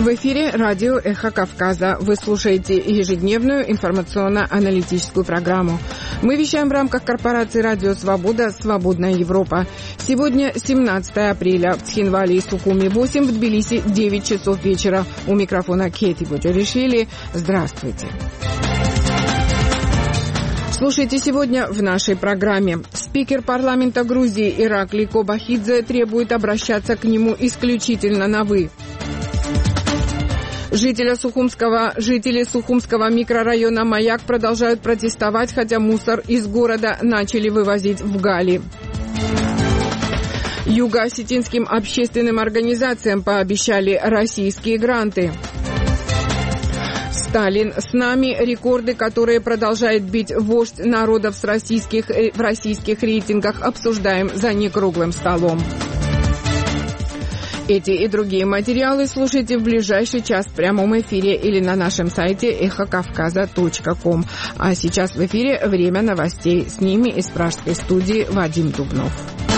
В эфире радио «Эхо Кавказа». Вы слушаете ежедневную информационно-аналитическую программу. Мы вещаем в рамках корпорации «Радио Свобода. Свободная Европа». Сегодня 17 апреля. В Тхинвале и Сухуми 8, в Тбилиси 9 часов вечера. У микрофона Кети Боджаришвили. Здравствуйте. Слушайте сегодня в нашей программе. Спикер парламента Грузии Иракли Кобахидзе требует обращаться к нему исключительно на «вы». Жители Сухумского микрорайона Маяк продолжают протестовать, хотя мусор из города начали вывозить в Гали. Юго-осетинским общественным организациям пообещали российские гранты. Сталин с нами. Рекорды, которые продолжает бить вождь народов в российских рейтингах, обсуждаем за некруглым столом. Эти и другие материалы слушайте в ближайший час в прямом эфире или на нашем сайте эхокавказа.ком. А сейчас в эфире время новостей. С ними из пражской студии Вадим Дубнов.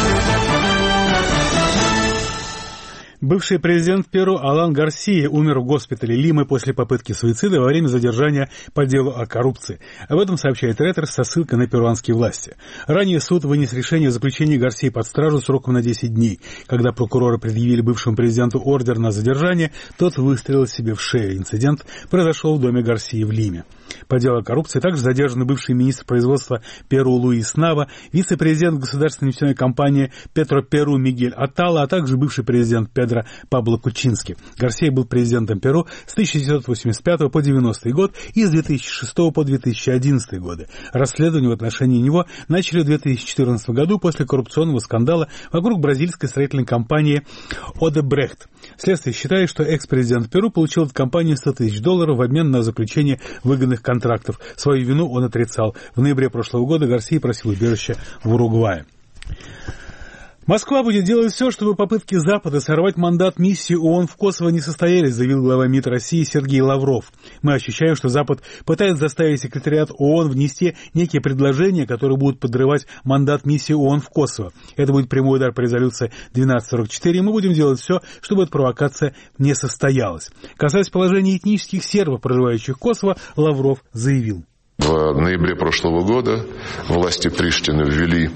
Бывший президент Перу Алан Гарсия умер в госпитале Лимы после попытки суицида во время задержания по делу о коррупции. Об этом сообщает Reuters со ссылкой на перуанские власти. Ранее суд вынес решение о заключении Гарсии под стражу сроком на 10 дней. Когда прокуроры предъявили бывшему президенту ордер на задержание, тот выстрелил себе в шею. Инцидент произошел в доме Гарсии в Лиме. По делу о коррупции также задержаны бывший министр производства Перу Луис Нава, вице-президент государственной нефтяной компании Петро Перу Мигель Атала, а также бывший президент Педро Пабло Кучински. Гарсия был президентом Перу с 1985 по 90 год и с 2006 по 2011 годы. Расследование в отношении него начали в 2014 году после коррупционного скандала вокруг бразильской строительной компании Одебрехт. Следствие считает, что экс-президент Перу получил от компании $100 тысяч в обмен на заключение выгодных контрактов. Свою вину он отрицал. В ноябре прошлого года Гарсия просил убежище в Уругвае. Москва будет делать все, чтобы попытки Запада сорвать мандат миссии ООН в Косово не состоялись, заявил глава МИД России Сергей Лавров. Мы ощущаем, что Запад пытается заставить секретариат ООН внести некие предложения, которые будут подрывать мандат миссии ООН в Косово. Это будет прямой удар по резолюции 1244, и мы будем делать все, чтобы эта провокация не состоялась. Касаясь положения этнических сербов, проживающих в Косово, Лавров заявил. В ноябре прошлого года власти Приштины ввели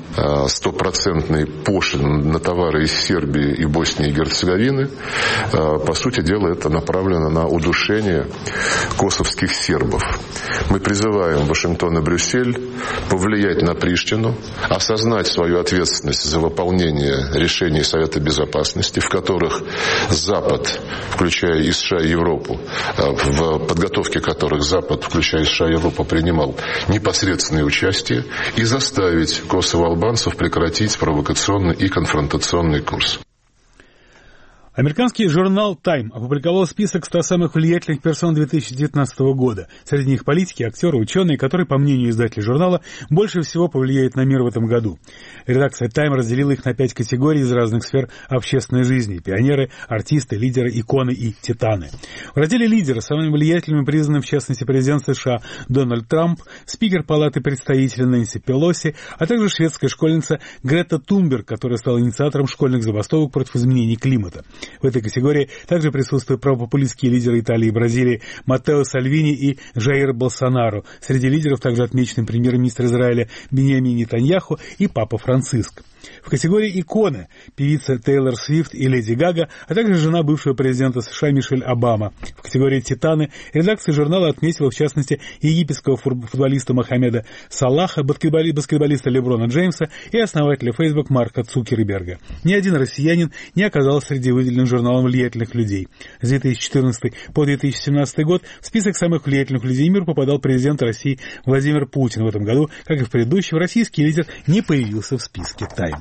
100% пошлин на товары из Сербии и Боснии и Герцеговины. По сути дела, это направлено на удушение косовских сербов. Мы призываем Вашингтон и Брюссель повлиять на Приштину, осознать свою ответственность за выполнение решений Совета Безопасности, в которых Запад, включая и США и Европу, в подготовке которых Запад, включая США и Европу, принимал непосредственное участие, и заставить косово-албанцев прекратить провокационный и конфронтационный курс. Американский журнал Time опубликовал список 100 самых влиятельных персон 2019 года. Среди них политики, актеры, ученые, которые, по мнению издателей журнала, больше всего повлияют на мир в этом году. Редакция Time разделила их на 5 категорий из разных сфер общественной жизни: пионеры, артисты, лидеры, иконы и титаны. В разделе «Лидеры» самыми влиятельными признаны, в частности, президент США Дональд Трамп, спикер Палаты представителей Нэнси Пелоси, а также шведская школьница Грета Тунберг, которая стала инициатором школьных забастовок против изменений климата. В этой категории также присутствуют правопопулистские лидеры Италии и Бразилии Маттео Сальвини и Жаир Болсонару. Среди лидеров также отмечены премьер-министр Израиля Биньямин Нетаньяху и Папа Франциск. В категории «Иконы» певица Тейлор Свифт и Леди Гага, а также жена бывшего президента США Мишель Обама. В категории «Титаны» редакция журнала отметила, в частности, египетского футболиста Мохаммеда Салаха, баскетболиста Леброна Джеймса и основателя Facebook Марка Цукерберга. Ни один россиянин не оказался среди выделенных журналом влиятельных людей. С 2014 по 2017 год в список самых влиятельных людей мира попадал президент России Владимир Путин. В этом году, как и в предыдущем, российский лидер не появился в списке Time.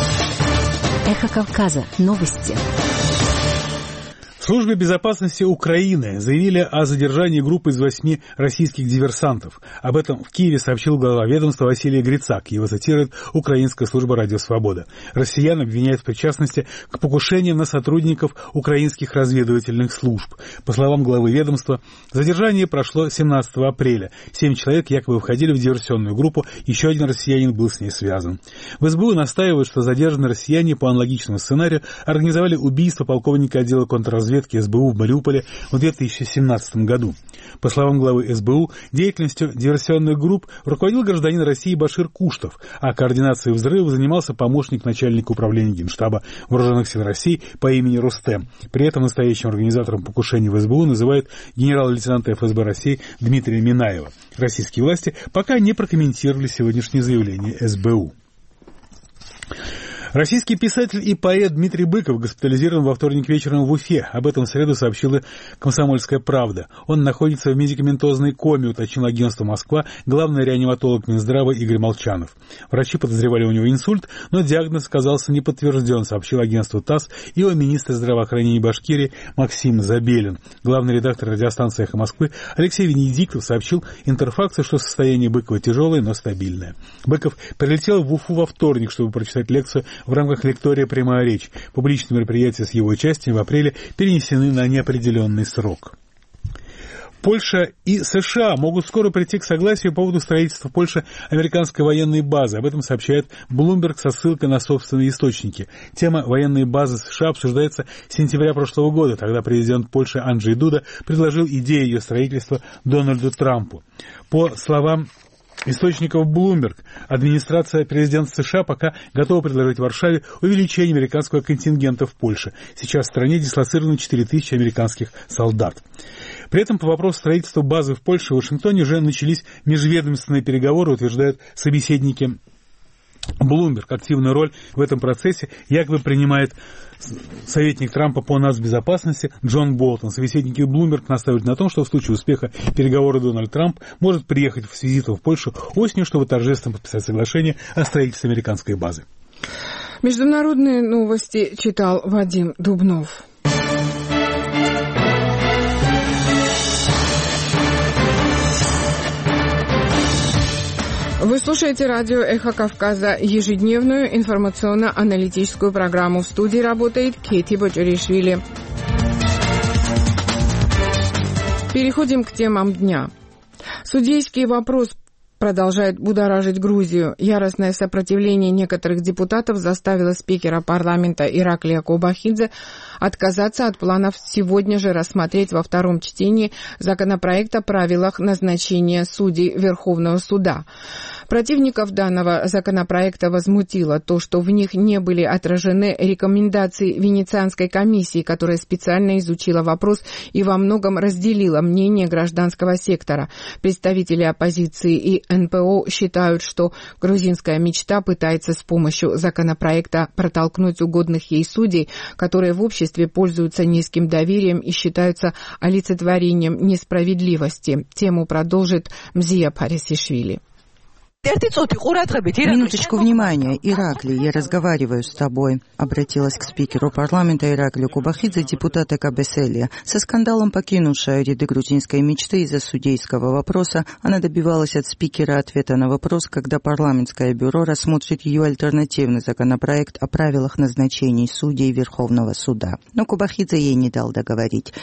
Эхо Кавказа. Новости. В службе безопасности Украины заявили о задержании группы из 8 российских диверсантов. Об этом в Киеве сообщил глава ведомства Василий Грицак. Его цитирует украинская служба «Радио Свобода». Россиян обвиняют в причастности к покушениям на сотрудников украинских разведывательных служб. По словам главы ведомства, задержание прошло 17 апреля. 7 человек якобы входили в диверсионную группу, еще один россиянин был с ней связан. В СБУ настаивают, что задержанные россияне по аналогичному сценарию организовали убийство полковника отдела контрразведки разведки СБУ в Мариуполе в 2017 году. По словам главы СБУ, деятельностью диверсионных групп руководил гражданин России Башир Куштов, а координацией взрыва занимался помощник начальника управления Генштаба Вооруженных сил России по имени Рустем. При этом настоящим организатором покушения в СБУ называют генерал-лейтенанта ФСБ России Дмитрия Минаева. Российские власти пока не прокомментировали сегодняшнее заявление СБУ. Российский писатель и поэт Дмитрий Быков госпитализирован во вторник вечером в Уфе. Об этом в среду сообщила «Комсомольская правда». Он находится в медикаментозной коме, уточнил агентство «Москва» главный реаниматолог Минздрава Игорь Молчанов. Врачи подозревали у него инсульт, но диагноз оказался не подтвержден, сообщил агентству ТАСС его министр здравоохранения Башкирии Максим Забелин. Главный редактор радиостанции «Эхо Москвы» Алексей Венедиктов сообщил Интерфаксу, что состояние Быкова тяжелое, но стабильное. Быков прилетел в Уфу во вторник, чтобы прочитать лекцию в рамках лектория «Прямая речь». Публичные мероприятия с его участием в апреле перенесены на неопределенный срок. Польша и США могут скоро прийти к согласию по поводу строительства в Польше американской военной базы. Об этом сообщает Bloomberg со ссылкой на собственные источники. Тема военной базы США обсуждается с сентября прошлого года. Тогда президент Польши Анджей Дуда предложил идею ее строительства Дональду Трампу. По словам источников Bloomberg, администрация президента США пока готова предложить Варшаве увеличение американского контингента в Польше. Сейчас в стране дислоцировано 4000 американских солдат. При этом по вопросу строительства базы в Польше в Вашингтоне уже начались межведомственные переговоры, утверждают собеседники Bloomberg. Активную роль в этом процессе якобы принимает советник Трампа по нацбезопасности Джон Болтон. Собеседники Bloomberg настаивают на том, что в случае успеха переговоров Дональд Трамп может приехать с визитом в Польшу осенью, чтобы торжественно подписать соглашение о строительстве американской базы. Международные новости читал Вадим Дубнов. Вы слушаете радио «Эхо Кавказа», ежедневную информационно-аналитическую программу. В студии работает Кети Боджаришвили. Переходим к темам дня. Судейский вопрос продолжает будоражить Грузию. Яростное сопротивление некоторых депутатов заставило спикера парламента Ираклия Кобахидзе отказаться от планов сегодня же рассмотреть во втором чтении законопроект о правилах назначения судей Верховного суда. Противников данного законопроекта возмутило то, что в них не были отражены рекомендации Венецианской комиссии, которая специально изучила вопрос и во многом разделила мнение гражданского сектора. Представители оппозиции и НПО считают, что грузинская мечта пытается с помощью законопроекта протолкнуть угодных ей судей, которые в обществе пользуются низким доверием и считаются олицетворением несправедливости. Тему продолжит Мзия Парисишвили. Минуточку внимания, Ираклий, я разговариваю с тобой. Обратилась к спикеру парламента Ираклию Кобахидзе депутата Кабеселия. Со скандалом покинувшая ряды грузинской мечты из-за судейского вопроса, она добивалась от спикера ответа на вопрос, когда парламентское бюро рассмотрит ее альтернативный законопроект о правилах назначений судей Верховного суда. Но Кобахидзе ей не дал договорить.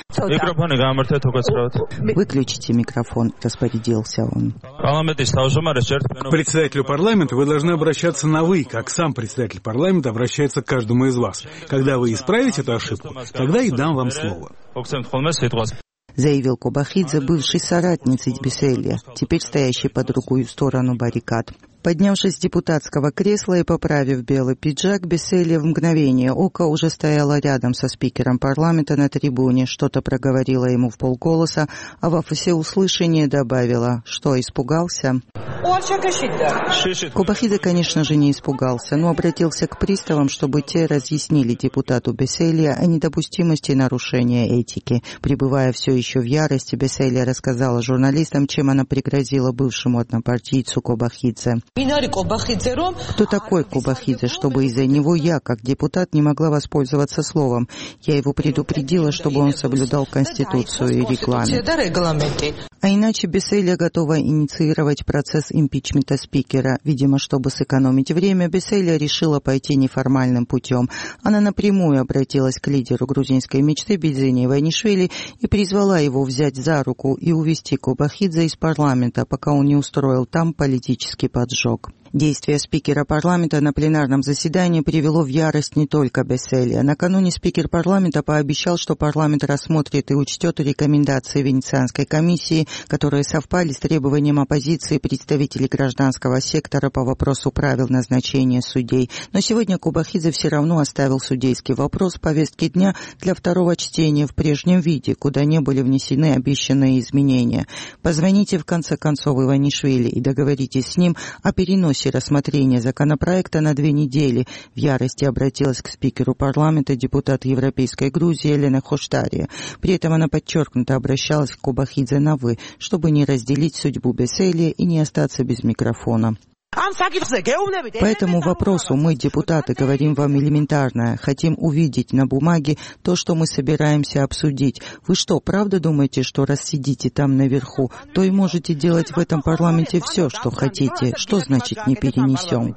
Выключите микрофон, распорядился он. К председателю парламента вы должны обращаться на «вы», как сам председатель парламента обращается к каждому из вас. Когда вы исправите эту ошибку, тогда и дам вам слово. Заявил Кобахидзе, бывший соратницей Беселия, теперь стоящий по другую сторону баррикад. Поднявшись с депутатского кресла и поправив белый пиджак, Беселия в мгновение ока уже стояла рядом со спикером парламента на трибуне, что-то проговорила ему вполголоса, а во всеуслышание добавила, что испугался. Кобахидзе, конечно же, не испугался, но обратился к приставам, чтобы те разъяснили депутату Беселия о недопустимости нарушения этики. Пребывая все еще в ярости, Беселия рассказала журналистам, чем она пригрозила бывшему однопартийцу Кобахидзе. Кто такой Кобахидзе, чтобы из-за него я, как депутат, не могла воспользоваться словом? Я его предупредила, чтобы он соблюдал Конституцию и регламент. А иначе Беселия готова инициировать процесс импичмента спикера. Видимо, чтобы сэкономить время, Беселия решила пойти неформальным путем. Она напрямую обратилась к лидеру грузинской мечты Бизини Иванишвили и призвала его взять за руку и увести Кобахидзе из парламента, пока он не устроил там политический поджог. Действие спикера парламента на пленарном заседании привело в ярость не только Бесселия. Накануне спикер парламента пообещал, что парламент рассмотрит и учтет рекомендации Венецианской комиссии, которые совпали с требованием оппозиции представителей гражданского сектора по вопросу правил назначения судей. Но сегодня Кобахидзе все равно оставил судейский вопрос в повестке дня для второго чтения в прежнем виде, куда не были внесены обещанные изменения. Позвоните в конце концов Иванишвили и договоритесь с ним о переносе рассмотрения законопроекта на 2 недели. В ярости обратилась к спикеру парламента депутат Европейской Грузии Елена Хоштария. При этом она подчеркнуто обращалась к Кобахидзе на «вы», чтобы не разделить судьбу Бесселия и не остаться без микрофона. По этому вопросу мы, депутаты, говорим вам элементарное. Хотим увидеть на бумаге то, что мы собираемся обсудить. Вы что, правда думаете, что раз сидите там наверху, то и можете делать в этом парламенте все, что хотите? Что значит не перенесем?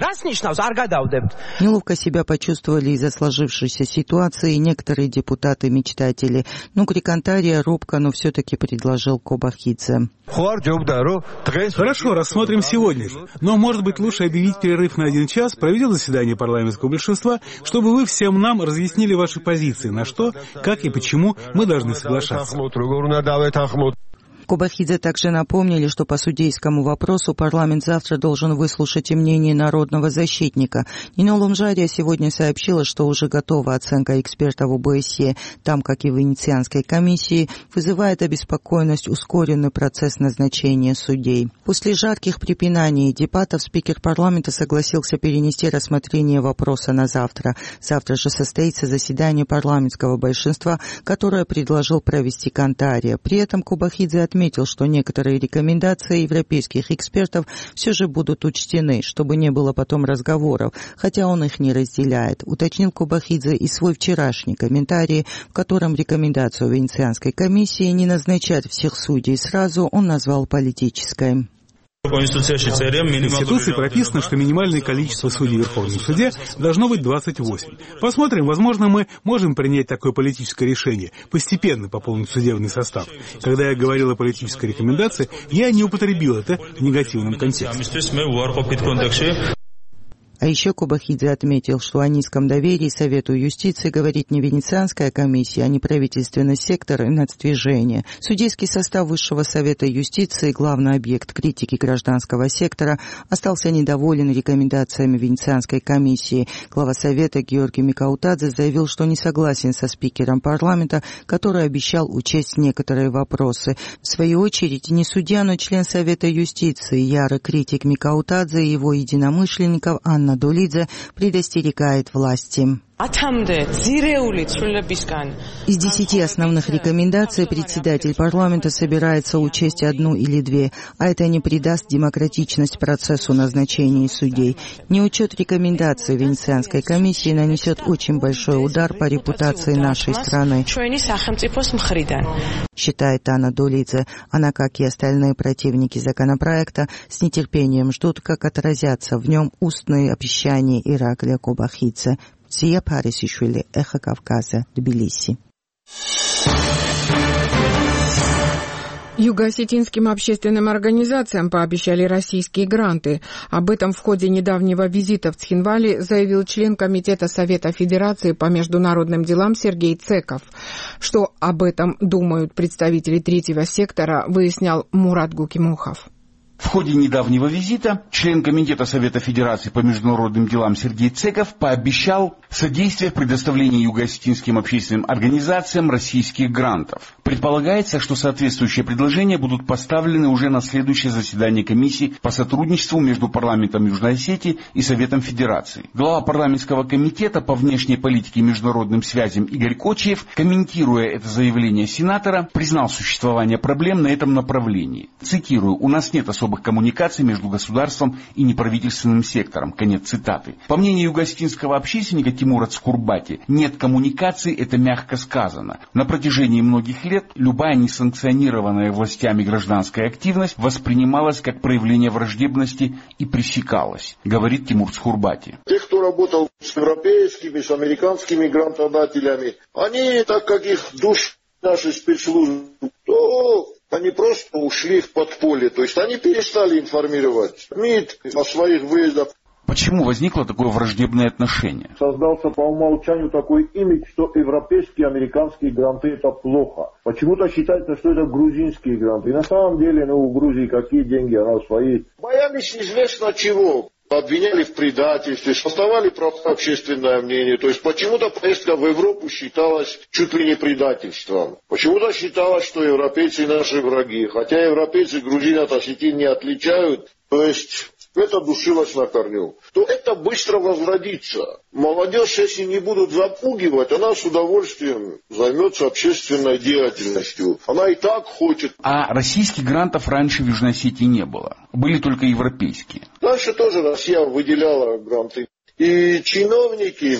Неловко себя почувствовали из-за сложившейся ситуации некоторые депутаты-мечтатели. Крикантария робко, но все-таки предложил Кобахидзе. Хорошо, рассмотрим сегодня же. Но, может быть, лучше объявить перерыв на 1 час, проведя заседание парламентского большинства, чтобы вы всем нам разъяснили ваши позиции, на что, как и почему мы должны соглашаться. Кобахидзе также напомнили, что по судейскому вопросу парламент завтра должен выслушать и мнение народного защитника. Нино Лумжария сегодня сообщила, что уже готова оценка экспертов ОБСЕ, там, как и в Венецианской комиссии, вызывает обеспокоенность ускоренный процесс назначения судей. После жарких препинаний и дебатов спикер парламента согласился перенести рассмотрение вопроса на завтра. Завтра же состоится заседание парламентского большинства, которое предложил провести Кантария. При этом Кобахидзе отметил, что некоторые рекомендации европейских экспертов все же будут учтены, чтобы не было потом разговоров, хотя он их не разделяет. Уточнил Кобахидзе и свой вчерашний комментарий, в котором рекомендацию Венецианской комиссии не назначать всех судей сразу он назвал политической. В Конституции прописано, что минимальное количество судей в Верховном суде должно быть 28. Посмотрим, возможно, мы можем принять такое политическое решение, постепенно пополнить судебный состав. Когда я говорил о политической рекомендации, я не употребил это в негативном контексте. А еще Кобахидзе отметил, что о низком доверии Совету юстиции говорит не Венецианская комиссия, а неправительственный сектор и нацдвижение. Судейский состав Высшего Совета юстиции, главный объект критики гражданского сектора, остался недоволен рекомендациями Венецианской комиссии. Глава Совета Георгий Микаутадзе заявил, что не согласен со спикером парламента, который обещал учесть некоторые вопросы. В свою очередь, не судья, но член Совета юстиции, ярый критик Микаутадзе и его единомышленников Анна Долидзе предостерегает власти. Из 10 основных рекомендаций председатель парламента собирается учесть 1 или 2, а это не придаст демократичность процессу назначения судей. Неучет рекомендаций Венецианской комиссии нанесет очень большой удар по репутации нашей страны, считает Анна Долидзе. Она, как и остальные противники законопроекта, с нетерпением ждут, как отразятся в нем устные обещания Ираклия Кобахидзе. Зия Парисишвили, Эхо Кавказа, Тбилиси. Юго-осетинским общественным организациям пообещали российские гранты. Об этом в ходе недавнего визита в Цхинвали заявил член Комитета Совета Федерации по международным делам Сергей Цеков. Что об этом думают представители третьего сектора, выяснял Мурат Гукимухов. В ходе недавнего визита член Комитета Совета Федерации по международным делам Сергей Цеков пообещал содействие в предоставлении юго-осетинским общественным организациям российских грантов. Предполагается, что соответствующие предложения будут поставлены уже на следующее заседание комиссии по сотрудничеству между парламентом Южной Осетии и Советом Федерации. Глава парламентского комитета по внешней политике и международным связям Игорь Кочиев, комментируя это заявление сенатора, признал существование проблем на этом направлении. Цитирую: «У нас нет особых коммуникаций между государством и неправительственным сектором». Конец цитаты. По мнению юго-осетинского общественника Тимура Цхурбати, нет коммуникаций, это мягко сказано. На протяжении многих лет любая несанкционированная властями гражданская активность воспринималась как проявление враждебности и пресекалась, говорит Тимур Цхурбати. Те, кто работал с европейскими, с американскими грантодателями, они, так как их душ наши спецслужбы, то Они просто ушли в подполье, то есть они перестали информировать МИД о своих выездах. Почему возникло такое враждебное отношение? Создался по умолчанию такой имидж, что европейские, американские гранты это плохо. Почему-то считается, что это грузинские гранты. И на самом деле, у Грузии какие деньги, она свои. Боялись известно чего. Обвиняли в предательстве, создавали общественное мнение. То есть почему-то поездка в Европу считалась чуть ли не предательством. Почему-то считалось, что европейцы наши враги. Хотя европейцы грузин от осетин не отличают. То есть это душилось на корню. То это быстро возродится. Молодежь, если не будут запугивать, она с удовольствием займется общественной деятельностью. Она и так хочет. А российских грантов раньше в Южной Осетии не было. Были только европейские. Раньше тоже Россия выделяла гранты. И чиновники,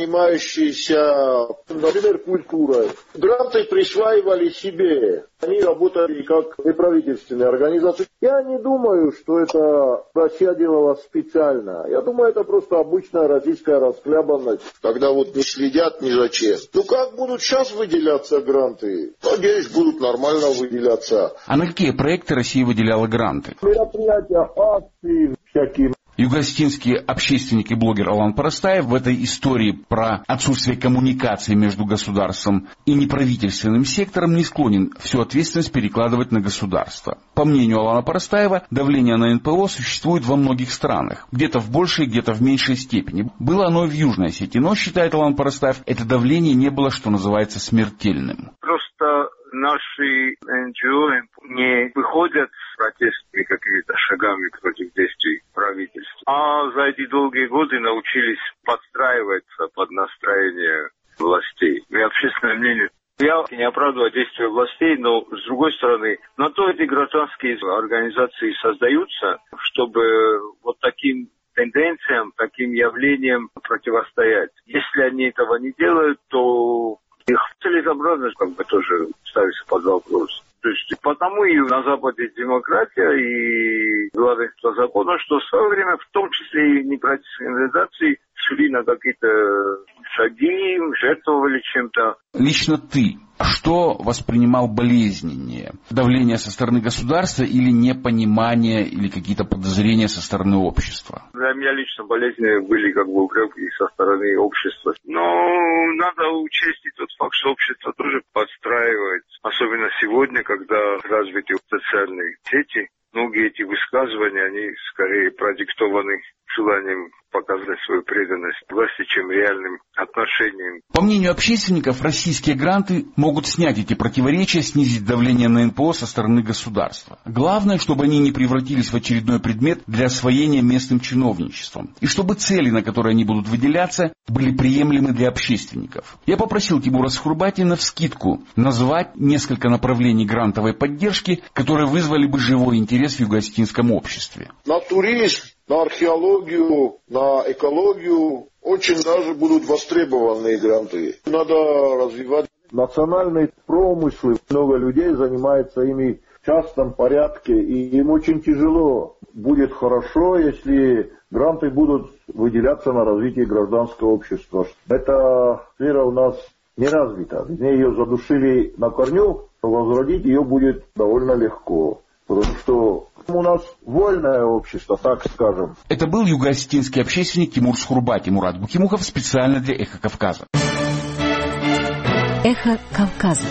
занимающиеся, например, культурой, гранты присваивали себе. Они работали как неправительственные организации. Я не думаю, что это Россия делала специально. Я думаю, это просто обычная российская расхлябанность, когда не следят ни за чем. Как будут сейчас выделяться гранты? Надеюсь, будут нормально выделяться. А на какие проекты Россия выделяла гранты? Мероприятия, акции всякие. Юго-осетинский общественник и блогер Алан Парастаев в этой истории про отсутствие коммуникации между государством и неправительственным сектором не склонен всю ответственность перекладывать на государство. По мнению Алана Парастаева, давление на НПО существует во многих странах, где-то в большей, где-то в меньшей степени. Было оно и в Южной Осетии, но, считает Алан Парастаев, это давление не было, что называется, смертельным. Просто наши НГО не выходят с протестными какими-то шагами против действий правительства. А за эти долгие годы научились подстраиваться под настроение властей и общественное мнение. Я не оправдываю действия властей, но, с другой стороны, на то эти гражданские организации создаются, чтобы таким тенденциям, таким явлениям противостоять. Если они этого не делают, то их целесообразность тоже ставится под вопрос. То есть потому и на Западе демократия и главенство закона, что в свое время, в том числе и неправительственные организации, шли на какие-то шаги, жертвовали чем-то. Лично ты что воспринимал болезненнее? Давление со стороны государства или непонимание, или какие-то подозрения со стороны общества? Для меня лично болезненные были упреки со стороны общества. Но надо учесть и тот факт, что общество тоже подстраивает. Особенно сегодня, когда развиты социальные сети. Многие эти высказывания, они скорее продиктованы желанием показать свою преданность власти, чем реальным отношением. По мнению общественников, российские гранты могут снять эти противоречия, снизить давление на НПО со стороны государства. Главное, чтобы они не превратились в очередной предмет для освоения местным чиновничеством. И чтобы цели, на которые они будут выделяться, были приемлемы для общественников. Я попросил Тимура Схурбатина вскидку назвать несколько направлений грантовой поддержки, которые вызвали бы живой интерес в юго-осетинском обществе. На туризм, на археологию, на экологию очень даже будут востребованы гранты. Надо развивать национальные промыслы. Много людей занимается ими в частном порядке, и им очень тяжело. Будет хорошо, если гранты будут выделяться на развитие гражданского общества. Эта сфера у нас не развита. Ее задушили на корню, возродить ее будет довольно легко. Потому что у нас вольное общество, так скажем. Это был юго-осетинский общественник Тимур Схурбати. Мурат Букимухов специально для «Эхо Кавказа». «Эхо Кавказа».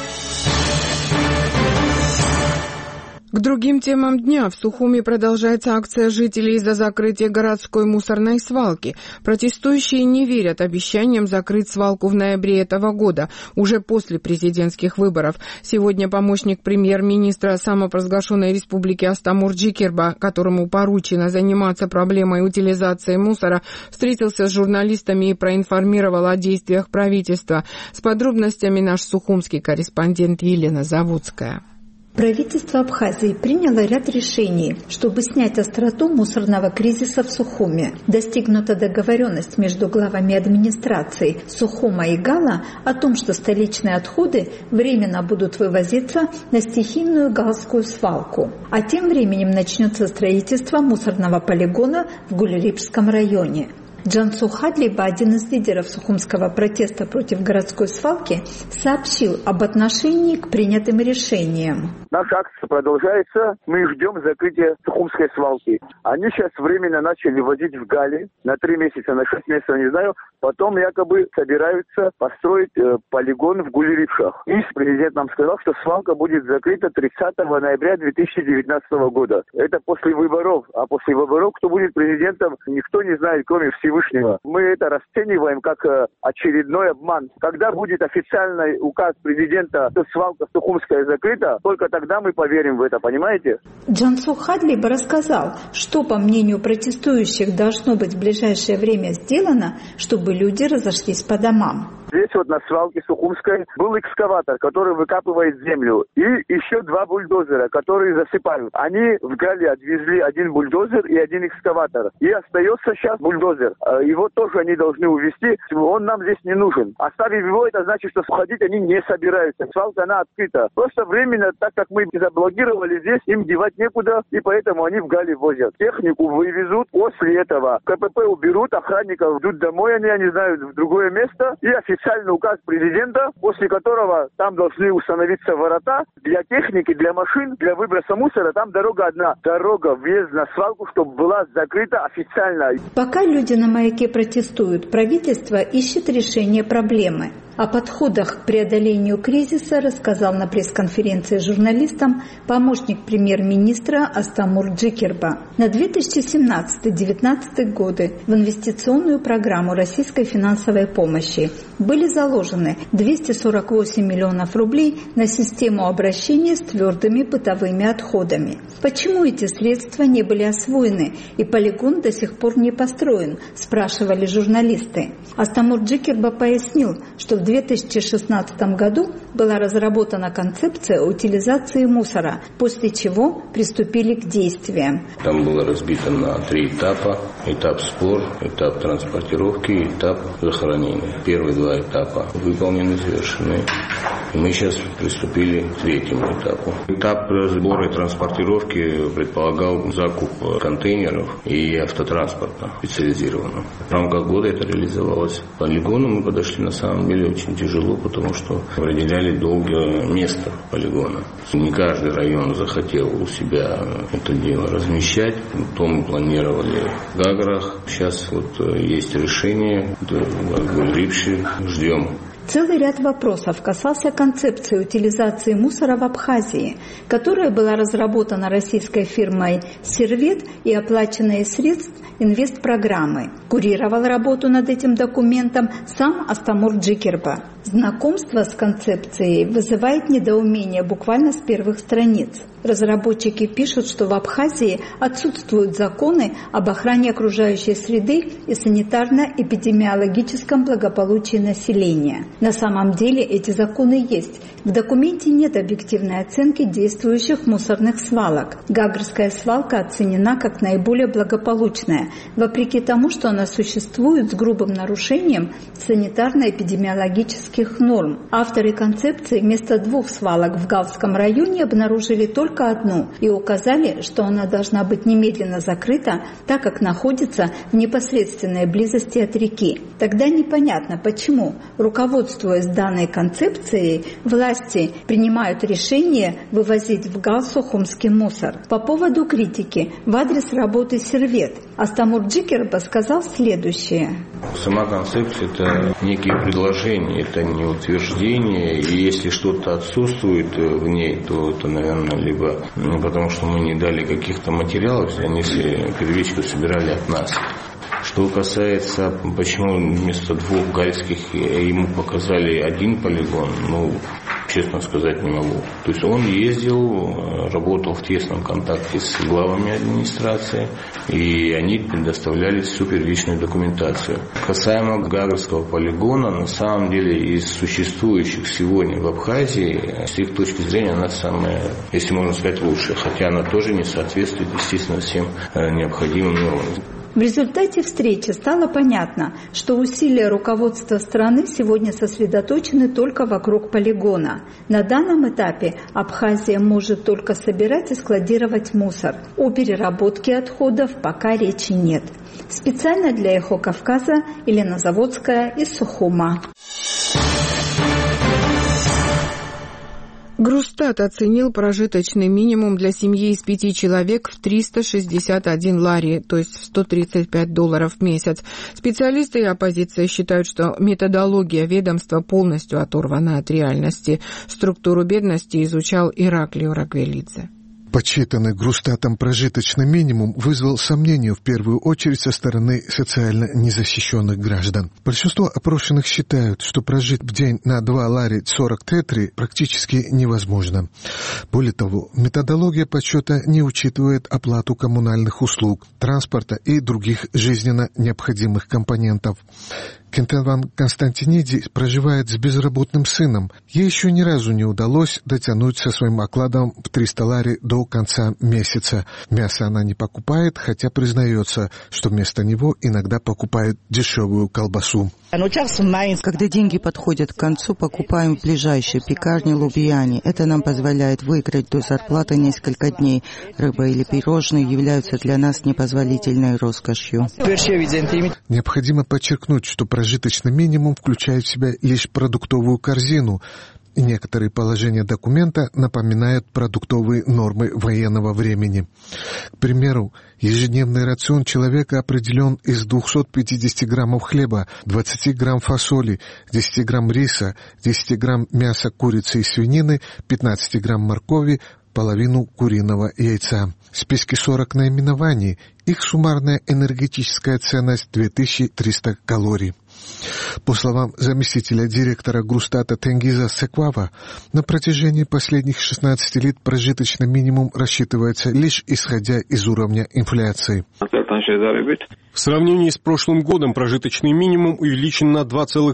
К другим темам дня. В Сухуми продолжается акция жителей за закрытие городской мусорной свалки. Протестующие не верят обещаниям закрыть свалку в ноябре этого года, уже после президентских выборов. Сегодня помощник премьер-министра самопровозглашенной республики Астамур Джикерба, которому поручено заниматься проблемой утилизации мусора, встретился с журналистами и проинформировал о действиях правительства. С подробностями наш сухумский корреспондент Елена Заводская. Правительство Абхазии приняло ряд решений, чтобы снять остроту мусорного кризиса в Сухуме. Достигнута договоренность между главами администраций Сухума и Гала о том, что столичные отходы временно будут вывозиться на стихийную галскую свалку. А тем временем начнется строительство мусорного полигона в Гулерипском районе. Джансу Хадлиба, один из лидеров сухумского протеста против городской свалки, сообщил об отношении к принятым решениям. Наша акция продолжается. Мы ждем закрытия Сухумской свалки. Они сейчас временно начали возить в Гали на 3 месяца, на 6 месяцев, не знаю. Потом якобы собираются построить полигон в Гулерившах. И президент нам сказал, что свалка будет закрыта 30 ноября 2019 года. Это после выборов. А после выборов, кто будет президентом, никто не знает, кроме Всевышнего. Мы это расцениваем как очередной обман. Когда будет официальный указ президента, что свалка Сухумская закрыта, только тогда мы поверим в это, понимаете? Джансу Хадлиб рассказал, что, по мнению протестующих, должно быть в ближайшее время сделано, чтобы люди разошлись по домам. Здесь вот на свалке Сухумской был экскаватор, который выкапывает землю, и еще 2 бульдозера, которые засыпают. Они в Гали отвезли 1 бульдозер и 1 экскаватор. И остается сейчас бульдозер. Его тоже они должны увезти. Он нам здесь не нужен. Оставив его, это значит, что входить они не собираются. Свалка, она открыта. Просто временно, так как мы заблокировали здесь, им девать некуда, и поэтому они в Гали возят. Технику вывезут, после этого КПП уберут, охранников идут домой, они, я не знаю, в другое место, и официальный указ президента, после которого там должны установиться ворота для техники, для машин, для выброса мусора. Там дорога одна. Дорога, въезд на свалку, чтобы была закрыта официально. Пока люди на маяке протестуют, правительство ищет решение проблемы. О подходах к преодолению кризиса рассказал на пресс-конференции журналистам помощник премьер-министра Астамур Джикерба. На 2017-2019 годы в инвестиционную программу российской финансовой помощи были заложены 248 миллионов рублей на систему обращения с твердыми бытовыми отходами. Почему эти средства не были освоены и полигон до сих пор не построен, спрашивали журналисты. Астамур Джикерба пояснил, что в 2016 году была разработана концепция утилизации мусора, после чего приступили к действиям. Там было разбито на 3 этапа. Этап сбор, этап транспортировки, этап захоронения. Первые 2 этапа выполнены, завершены. И мы сейчас приступили к 3-му этапу. Этап сбора и транспортировки предполагал закуп контейнеров и автотранспорта специализированного. В рамках года это реализовалось. К полигону мы подошли на самом деле очень тяжело, потому что определяли долгое место полигона. Не каждый район захотел у себя это дело размещать. То мы планировали в Гаграх. Сейчас вот есть решение. Гулеривши ждем. Целый ряд вопросов касался концепции утилизации мусора в Абхазии, которая была разработана российской фирмой «Сервет» и оплачена из средств инвестпрограммы. Курировал работу над этим документом сам Астамур Джикерба. Знакомство с концепцией вызывает недоумение буквально с первых страниц. Разработчики пишут, что в Абхазии отсутствуют законы об охране окружающей среды и санитарно-эпидемиологическом благополучии населения. На самом деле эти законы есть. В документе нет объективной оценки действующих мусорных свалок. Гагрская свалка оценена как наиболее благополучная, вопреки тому, что она существует с грубым нарушением санитарно-эпидемиологических норм. Авторы концепции вместо 2 свалок в Галском районе обнаружили только одну и указали, что она должна быть немедленно закрыта, так как находится в непосредственной близости от реки. Тогда непонятно, почему, руководствуясь данной концепцией, власти принимают решение вывозить в Гал сухумский мусор. По поводу критики в адрес работы «Сервет» Астамур Джикерба сказал следующее. Сама концепция – это некие предложения, это не утверждение. И если что-то отсутствует в ней, то это, наверное, либо потому, что мы не дали каких-то материалов, они все первичку собирали от нас. Что касается, почему вместо 2 гальских ему показали 1 полигон, честно сказать не могу. То есть он ездил, работал в тесном контакте с главами администрации, и они предоставляли всю первичную документацию. Касаемо Гагрского полигона, на самом деле из существующих сегодня в Абхазии, с их точки зрения, она самая, если можно сказать, лучшая, хотя она тоже не соответствует, естественно, всем необходимым нормам. В результате встречи стало понятно, что усилия руководства страны сегодня сосредоточены только вокруг полигона. На данном этапе Абхазия может только собирать и складировать мусор. О переработке отходов пока речи нет. Специально для Эхо Кавказа Елена Заводская из Сухума. Грустат оценил прожиточный минимум для семьи из 5 человек в 361 лари, то есть в $135 в месяц. Специалисты и оппозиция считают, что методология ведомства полностью оторвана от реальности. Структуру бедности изучал Ираклий Орагвелидзе. Подсчитанный Грустатом прожиточный минимум вызвал сомнения в первую очередь со стороны социально незащищенных граждан. Большинство опрошенных считают, что прожить в день на 2 лари 40 тетри практически невозможно. Более того, методология подсчета не учитывает оплату коммунальных услуг, транспорта и других жизненно необходимых компонентов. Кентаван Константиниди проживает с безработным сыном. Ей еще ни разу не удалось дотянуть со своим окладом в 300 лари до конца месяца. Мясо она не покупает, хотя признается, что вместо него иногда покупает дешевую колбасу. Когда деньги подходят к концу, покупаем в ближайшей пекарне Лубьяне. Это нам позволяет выиграть до зарплаты несколько дней. Рыба или пирожные являются для нас непозволительной роскошью. Необходимо подчеркнуть, что прожиточный минимум включает в себя лишь продуктовую корзину, и некоторые положения документа напоминают продуктовые нормы военного времени. К примеру, ежедневный рацион человека определен из 250 граммов хлеба, 20 грамм фасоли, 10 грамм риса, 10 грамм мяса курицы и свинины, 15 грамм моркови, половину куриного яйца. В списке 40 наименований, их суммарная энергетическая ценность 2300 калорий. По словам заместителя директора Грустата Тенгиза Секвава, на протяжении последних 16 лет прожиточный минимум рассчитывается лишь исходя из уровня инфляции. В сравнении с прошлым годом прожиточный минимум увеличен на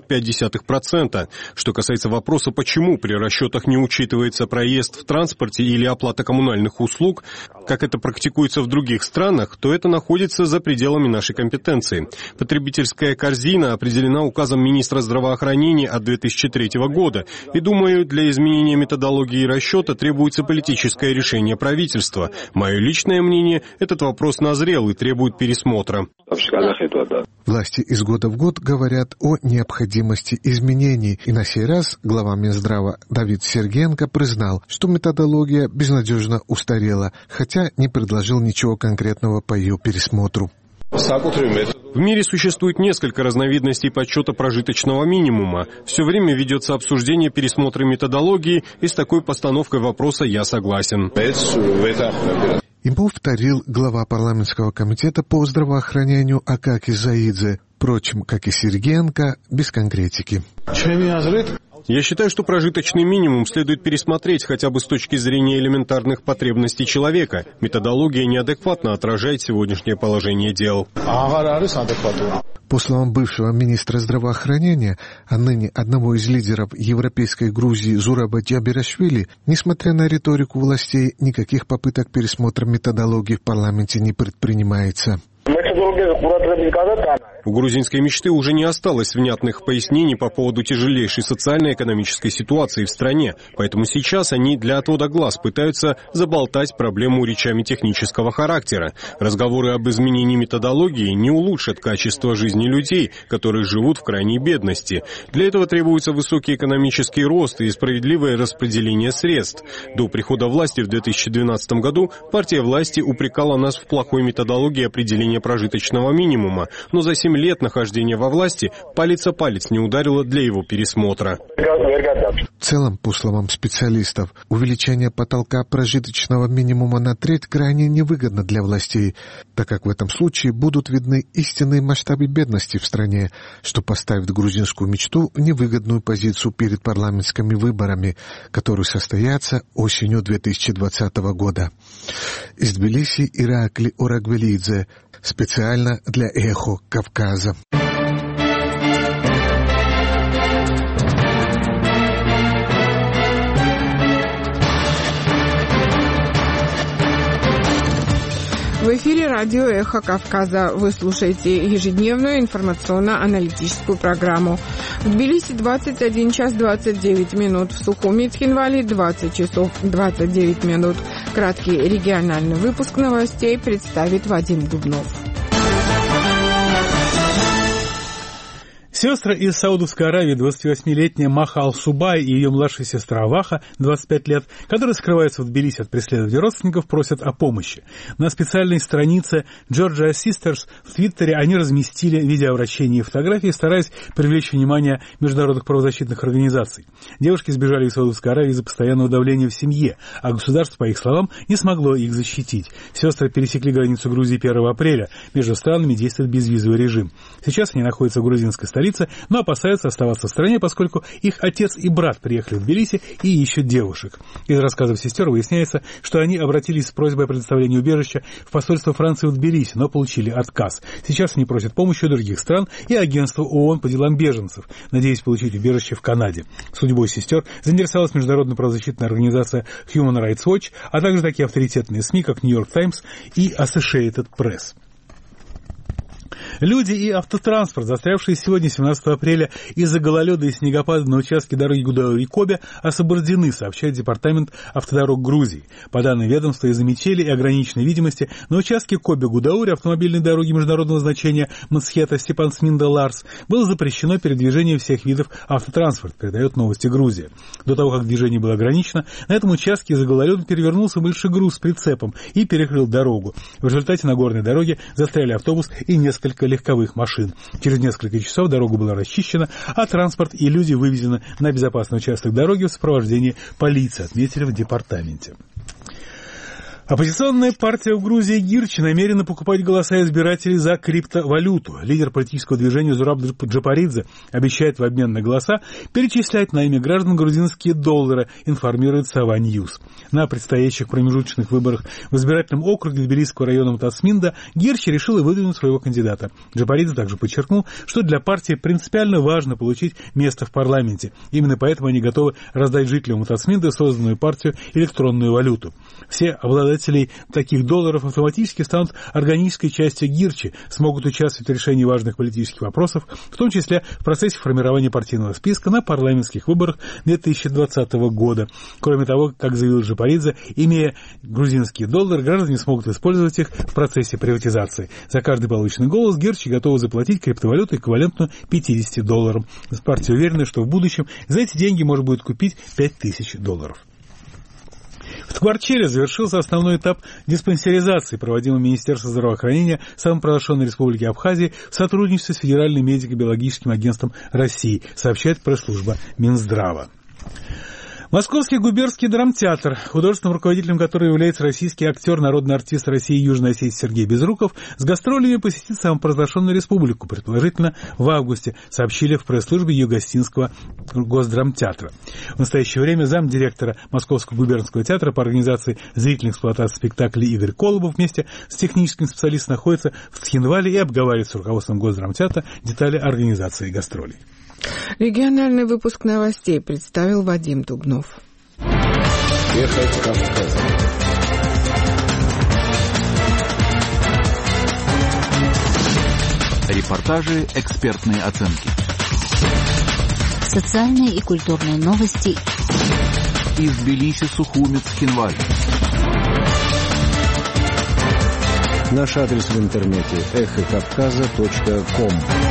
2,5%. Что касается вопроса, почему при расчетах не учитывается проезд в транспорте или оплата коммунальных услуг, как это практикуется в других странах, то это находится за пределами нашей компетенции. Потребительская корзина определена указом министра здравоохранения от 2003 года. И, думаю, для изменения методологии расчета требуется политическое решение правительства. Мое личное мнение, этот вопрос назрел и требует пересмотра. Власти из года в год говорят о необходимости изменений, и на сей раз глава Минздрава Давид Сергеенко признал, что методология безнадежно устарела, хотя не предложил ничего конкретного по ее пересмотру. В мире существует несколько разновидностей подсчета прожиточного минимума. Все время ведется обсуждение пересмотра методологии, и с такой постановкой вопроса я согласен. Им повторил глава парламентского комитета по здравоохранению Акаки Заидзе, впрочем, как и Сергеенко, без конкретики. Я считаю, что прожиточный минимум следует пересмотреть хотя бы с точки зрения элементарных потребностей человека. Методология неадекватно отражает сегодняшнее положение дел. По словам бывшего министра здравоохранения, а ныне одного из лидеров европейской Грузии Зураба Джабирашвили, несмотря на риторику властей, никаких попыток пересмотра методологии в парламенте не предпринимается. У грузинской мечты уже не осталось внятных пояснений по поводу тяжелейшей социально-экономической ситуации в стране, поэтому сейчас они для отвода глаз пытаются заболтать проблему речами технического характера. Разговоры об изменении методологии не улучшат качество жизни людей, которые живут в крайней бедности. Для этого требуется высокий экономический рост и справедливое распределение средств. До прихода власти в 2012 году партия власти упрекала нас в плохой методологии определения прожиточного минимума, но за 7 лет нахождения во власти палец о палец не ударило для его пересмотра. В целом, по словам специалистов, увеличение потолка прожиточного минимума на треть крайне невыгодно для властей, так как в этом случае будут видны истинные масштабы бедности в стране, что поставит грузинскую мечту в невыгодную позицию перед парламентскими выборами, которые состоятся осенью 2020 года. Из Тбилиси Ираклий Орагвелидзе, специально для «Эхо Кавказа». В эфире радио «Эхо Кавказа». Вы слушаете ежедневную информационно-аналитическую программу. В Тбилиси 21 час 29 минут. В Сухуми и Тхинвале 20 часов 29 минут. Краткий региональный выпуск новостей представит Вадим Дубнов. Сестры из Саудовской Аравии, 28-летняя Маха Ал-Субай и ее младшая сестра Ваха, 25 лет, которые скрываются в Тбилиси от преследователей родственников, просят о помощи. На специальной странице Georgia Sisters в Твиттере они разместили видеообращения и фотографии, стараясь привлечь внимание международных правозащитных организаций. Девушки сбежали из Саудовской Аравии из-за постоянного давления в семье, а государство, по их словам, не смогло их защитить. Сестры пересекли границу Грузии 1 апреля. Между странами действует безвизовый режим. Сейчас они находятся в грузинской столице, но опасаются оставаться в стране, поскольку их отец и брат приехали в Тбилиси и ищут девушек. Из рассказов сестер выясняется, что они обратились с просьбой о предоставлении убежища в посольство Франции в Тбилиси, но получили отказ. Сейчас они просят помощи у других стран и агентства ООН по делам беженцев, надеясь получить убежище в Канаде. Судьбой сестер заинтересовалась международная правозащитная организация Human Rights Watch, а также такие авторитетные СМИ, как New York Times и Associated Press. Люди и автотранспорт, застрявшие сегодня, 17 апреля, из-за гололеда и снегопада на участке дороги Гудаури-Кобе, освобождены, сообщает Департамент автодорог Грузии. По данным ведомства, из-за метели и ограниченной видимости на участке Кобе-Гудаури автомобильной дороги международного значения Мцхета-Степан-Сминда-Ларс было запрещено передвижение всех видов автотранспорта, передает Новости Грузия. До того, как движение было ограничено, на этом участке из-за гололеда перевернулся большой груз с прицепом и перекрыл дорогу. В результате на горной дороге застряли автобус и несколько легковых машин. Через несколько часов дорога была расчищена, а транспорт и люди вывезены на безопасный участок дороги в сопровождении полиции, отметили в департаменте. Оппозиционная партия в Грузии Гирчи намерена покупать голоса избирателей за криптовалюту. Лидер политического движения Зураб Джапаридзе обещает в обмен на голоса перечислять на имя граждан грузинские доллары, информирует Сава Ньюс. На предстоящих промежуточных выборах в избирательном округе Тбилисского района Тасминда Гирчи решила выдвинуть своего кандидата. Джапаридзе также подчеркнул, что для партии принципиально важно получить место в парламенте. Именно поэтому они готовы раздать жителям Тасминда созданную партию электронную валюту. Все обладатели таких долларов автоматически станут органической частью Гирчи, смогут участвовать в решении важных политических вопросов, в том числе в процессе формирования партийного списка на парламентских выборах 2020 года. Кроме того, как заявил Джапаридзе, имея грузинские доллары, граждане смогут использовать их в процессе приватизации. За каждый полученный голос Гирчи готовы заплатить криптовалюту, эквивалентную $50. Партия уверена, что в будущем за эти деньги можно будет купить $5000. В Ткварчеле завершился основной этап диспансеризации, проводимый Министерством здравоохранения самопровозглашенной Республики Абхазии в сотрудничестве с Федеральным медико-биологическим агентством России, сообщает пресс-служба Минздрава. Московский губернский драмтеатр, художественным руководителем которого является российский актер, народный артист России и Южной Осетии Сергей Безруков, с гастролями посетит самопровозглашенную республику, предположительно в августе, сообщили в пресс-службе Юго-Осетинского госдрамтеатра. В настоящее время замдиректора Московского губернского театра по организации зрительной эксплуатации спектаклей Игорь Колобов вместе с техническим специалистом находится в Цхинвале и обговаривает с руководством госдрамтеатра детали организации гастролей. Региональный выпуск новостей представил Вадим Дубнов. Эхо Кавказа. Репортажи, экспертные оценки. Социальные и культурные новости. Из Тбилиси, Сухуми, Цхинваль. Наш адрес в интернете эхокавказа.ком.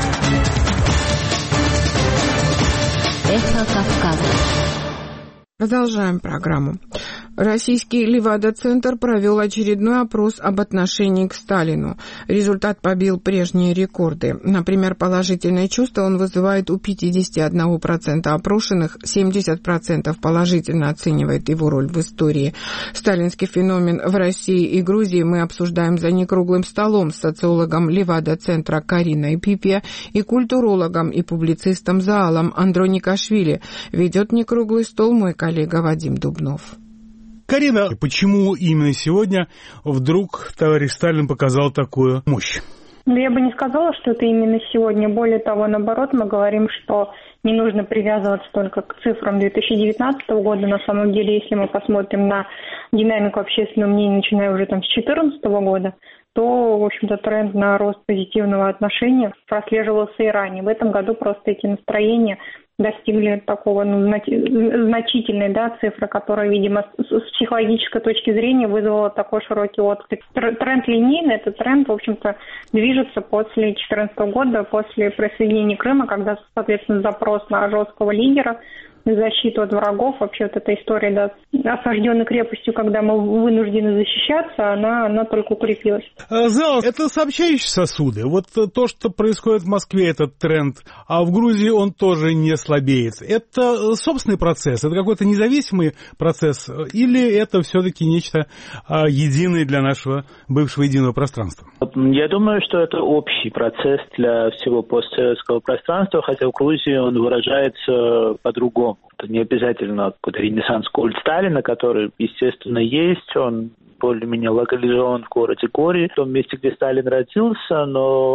Эхо Кавказа. Продолжаем программу. Российский Левада-центр провел очередной опрос об отношении к Сталину. Результат побил прежние рекорды. Например, положительное чувство он вызывает у 51% опрошенных, 70% положительно оценивает его роль в истории. Сталинский феномен в России и Грузии мы обсуждаем за некруглым столом с социологом Левада-центра Кариной Пипе и культурологом и публицистом Заалом Андроникашвили. Ведет некруглый стол мой коллега Вадим Дубнов. Карина, почему именно сегодня вдруг товарищ Сталин показал такую мощь? Я бы не сказала, что это именно сегодня. Более того, наоборот, мы говорим, что не нужно привязываться только к цифрам 2019 года. На самом деле, если мы посмотрим на динамику общественного мнения, начиная уже с 2014 года, то, в общем-то, тренд на рост позитивного отношения прослеживался и ранее. В этом году просто эти настроения достигли такого значительной цифры, которая, видимо, с психологической точки зрения вызвала такой широкий отклик. Тренд линейный, этот тренд, в общем-то, движется после 2014 года, после присоединения Крыма, когда, соответственно, запрос на жесткого лидера, защиту от врагов, вообще вот эта история осажденной крепостью, когда мы вынуждены защищаться, она только укрепилась. Зал, это сообщающие сосуды. Вот то, что происходит в Москве, этот тренд, а в Грузии он тоже не слабеет. Это собственный процесс, это какой-то независимый процесс, или это все-таки нечто единое для нашего бывшего единого пространства? Я думаю, что это общий процесс для всего постсоветского пространства, хотя в Грузии он выражается по-другому. Это не обязательно какой-то ренессанс культ Сталина, который, естественно, есть, он более-менее локализован в городе Гори, в том месте, где Сталин родился,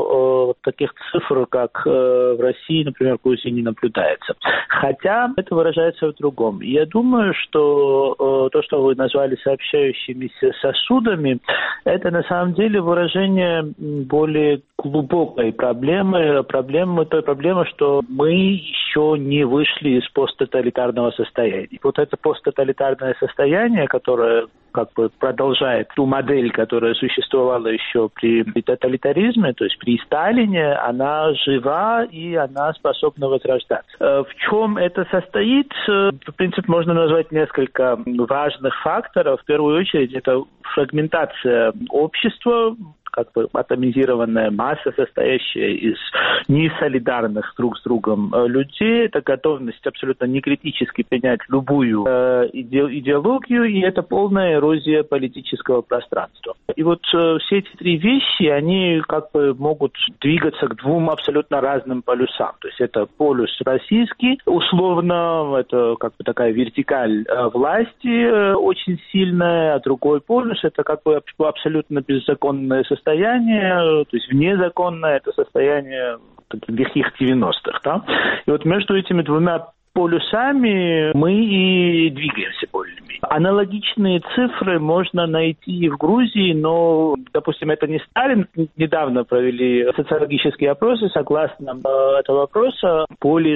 но таких цифр, как в России, например, в Грузии не наблюдается. Хотя это выражается в другом. Я думаю, что то, что вы назвали сообщающимися сосудами, это на самом деле выражение более глубокой проблемы, той проблемы, что мы еще не вышли из посттоталитарного состояния. Вот это посттоталитарное состояние, которое как бы продолжает ту модель, которая существовала еще при тоталитаризме, то есть при Сталине, она жива и она способна возрождаться. В чем это состоит? В принципе, можно назвать несколько важных факторов. В первую очередь, это фрагментация общества, как бы атомизированная масса, состоящая из несолидарных друг с другом людей. Это готовность абсолютно некритически принять любую идеологию, и это полная эрозия политического пространства. И вот все эти три вещи, они как бы могут двигаться к двум абсолютно разным полюсам. То есть это полюс российский, условно, это как бы такая вертикаль власти очень сильная, а другой полюс это как бы абсолютно беззаконное состояние, то есть внезаконное это состояние лихих 90-х. Да? И вот между этими двумя полюсами мы и двигаемся более-менее. Аналогичные цифры можно найти и в Грузии, но, допустим, это не Сталин. Недавно провели социологические опросы. Согласно этого вопроса, более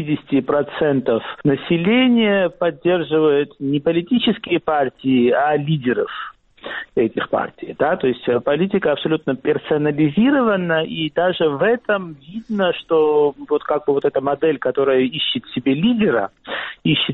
60% населения поддерживает не политические партии, а лидеров этих партий, да, то есть политика абсолютно персонализирована, и даже в этом видно, что вот как бы вот эта модель, которая ищет себе лидера, ищет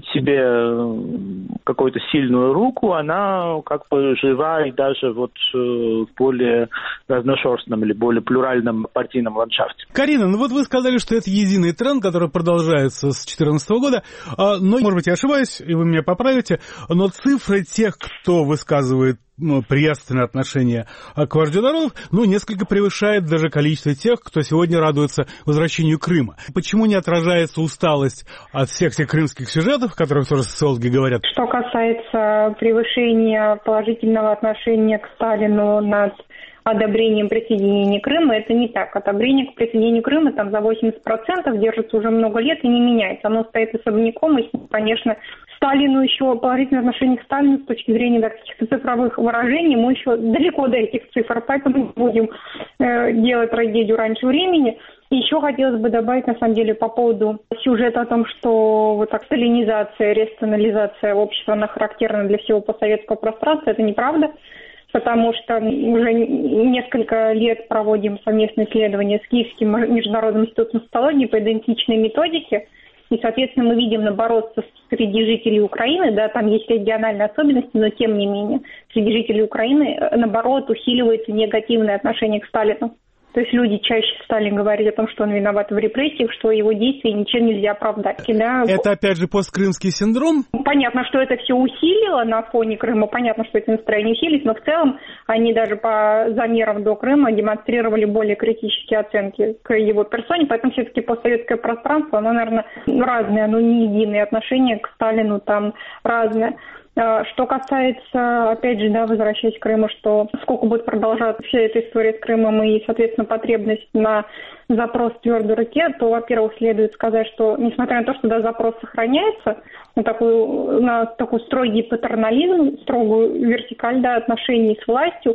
себе какую-то сильную руку, она как бы жива и даже вот в более разношерстном или более плюральном партийном ландшафте. Карина, ну вот вы сказали, что это единый тренд, который продолжается с 2014 года, но, может быть, я ошибаюсь, и вы меня поправите, но цифры тех, кто высказывает приветственное отношение к вождю народов, несколько превышает даже количество тех, кто сегодня радуется возвращению Крыма. Почему не отражается усталость от всех тех крымских сюжетов, о которых тоже социологи говорят? Что касается превышения положительного отношения к Сталину над одобрением присоединения Крыма, это не так. Одобрение к присоединению Крыма там за 80% держится уже много лет и не меняется. Оно стоит особняком, и, конечно, Сталину еще положительное отношение к Сталину с точки зрения каких-то цифровых выражений, мы еще далеко до этих цифр, поэтому не будем делать трагедию раньше времени. И еще хотелось бы добавить, на самом деле, по поводу сюжета о том, что вот так сталинизация, ренационализация общества, она характерна для всего постсоветского пространства, это неправда. Потому что уже несколько лет проводим совместные исследования с Киевским международным институтом социологии по идентичной методике. И, соответственно, мы видим, наоборот, среди жителей Украины, да, там есть региональные особенности, но тем не менее, среди жителей Украины, наоборот, усиливается негативное отношение к Сталину. То есть люди чаще стали говорить о том, что он виноват в репрессиях, что его действия ничем нельзя оправдать. Да? Это опять же посткрымский синдром? Понятно, что это все усилило на фоне Крыма, понятно, что эти настроения усилились, но в целом они даже по замерам до Крыма демонстрировали более критические оценки к его персоне, поэтому все-таки постсоветское пространство, оно, наверное, разное, оно не единое, отношение к Сталину там разное. Что касается, опять же, возвращаясь к Крыму, что сколько будет продолжаться вся эта история с Крымом и, соответственно, потребность на запрос в твердой руке, то, во-первых, следует сказать, что, несмотря на то, что запрос сохраняется, на такой строгий патернализм, строгую вертикаль отношений с властью,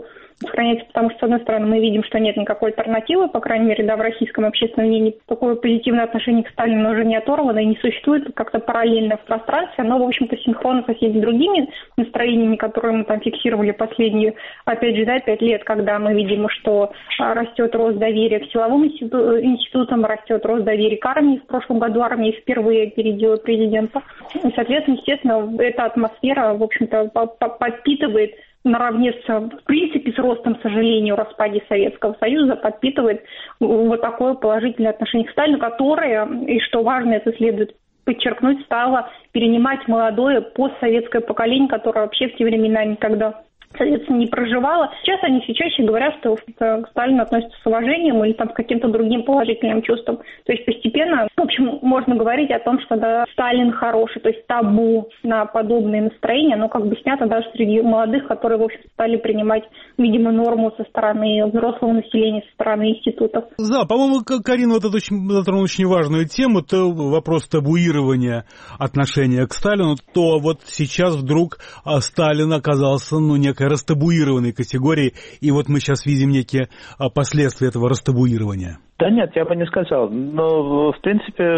сохраняется, потому что, с одной стороны, мы видим, что нет никакой альтернативы, по крайней мере, да, в российском общественном мнении такое позитивное отношение к Сталину уже не оторвано и не существует как-то параллельно в пространстве, оно, в общем-то, синхронно со всеми другими настроениями, которые мы там фиксировали последние, опять же, да, 5 лет, когда мы видим, что растет рост доверия к силовым институтам, растет рост доверия к армии. В прошлом году армия впервые опередила президента. И, соответственно, естественно, эта атмосфера, в общем-то, подпитывает наравне в принципе, с ростом, к сожалению, распаде Советского Союза, подпитывает вот такое положительное отношение к Сталину, которое, и что важно, это следует подчеркнуть, стало перенимать молодое постсоветское поколение, которое вообще в те времена никогда, соответственно, не проживало. Сейчас они все чаще говорят, что к Сталину относятся с уважением или там с каким-то другим положительным чувством. То есть постепенно, в общем, можно говорить о том, что да, Сталин хороший, то есть табу на подобные настроения, оно как бы снято даже среди молодых, которые, в общем, стали принимать, видимо, норму со стороны взрослого населения, со стороны институтов. Да, по-моему, Карина вот затронула очень важную тему, это вопрос табуирования отношения к Сталину, то вот сейчас вдруг Сталин оказался, некой растабуированной категорией, и вот мы сейчас видим некие последствия этого растабуирования. Да нет, я бы не сказал. Но, в принципе,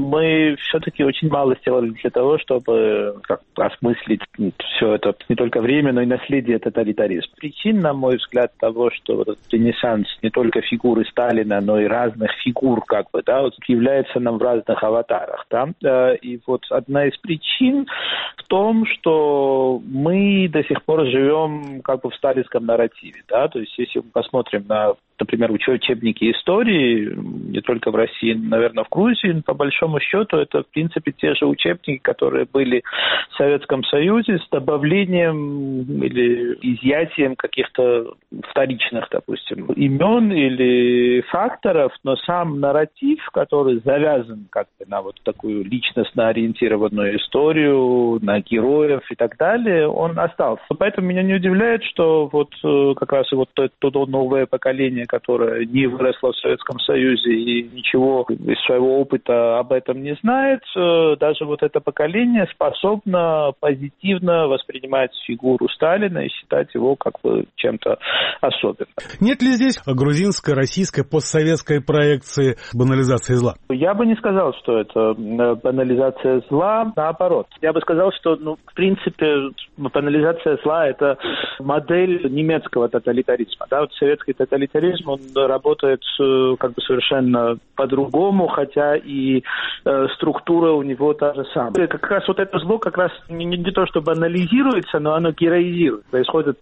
мы все-таки очень мало сделали для того, чтобы осмыслить все это, не только время, но и наследие тоталитаризма. Причин, на мой взгляд, того, что вот этот ренессанс не только фигуры Сталина, но и разных фигур, является нам в разных аватарах. Да? И вот одна из причин в том, что мы до сих пор живем в сталинском нарративе. Да? То есть, если мы посмотрим на, например, учебники истории, не только в России, наверное, в Грузии, по большому счету, это, в принципе, те же учебники, которые были в Советском Союзе с добавлением или изъятием каких-то вторичных, допустим, имен или факторов, но сам нарратив, который завязан на вот такую личностно ориентированную историю, на героев и так далее, он остался. Поэтому меня не удивляет, что вот как раз вот то новое поколение, которое не выросло в Советском Союзе и ничего из своего опыта об этом не знает, даже вот это поколение способно позитивно воспринимать фигуру Сталина и считать его чем-то особенным. Нет ли здесь грузинской, российской, постсоветской проекции банализации зла? Я бы не сказал, что это банализация зла, наоборот. Я бы сказал, что, в принципе, банализация зла – это модель немецкого тоталитаризма. Да? Вот советский тоталитаризм, он работает совершенно по-другому, хотя и структура у него та же самая. Как раз вот это зло не то, что банализируется, но оно героизирует. Происходит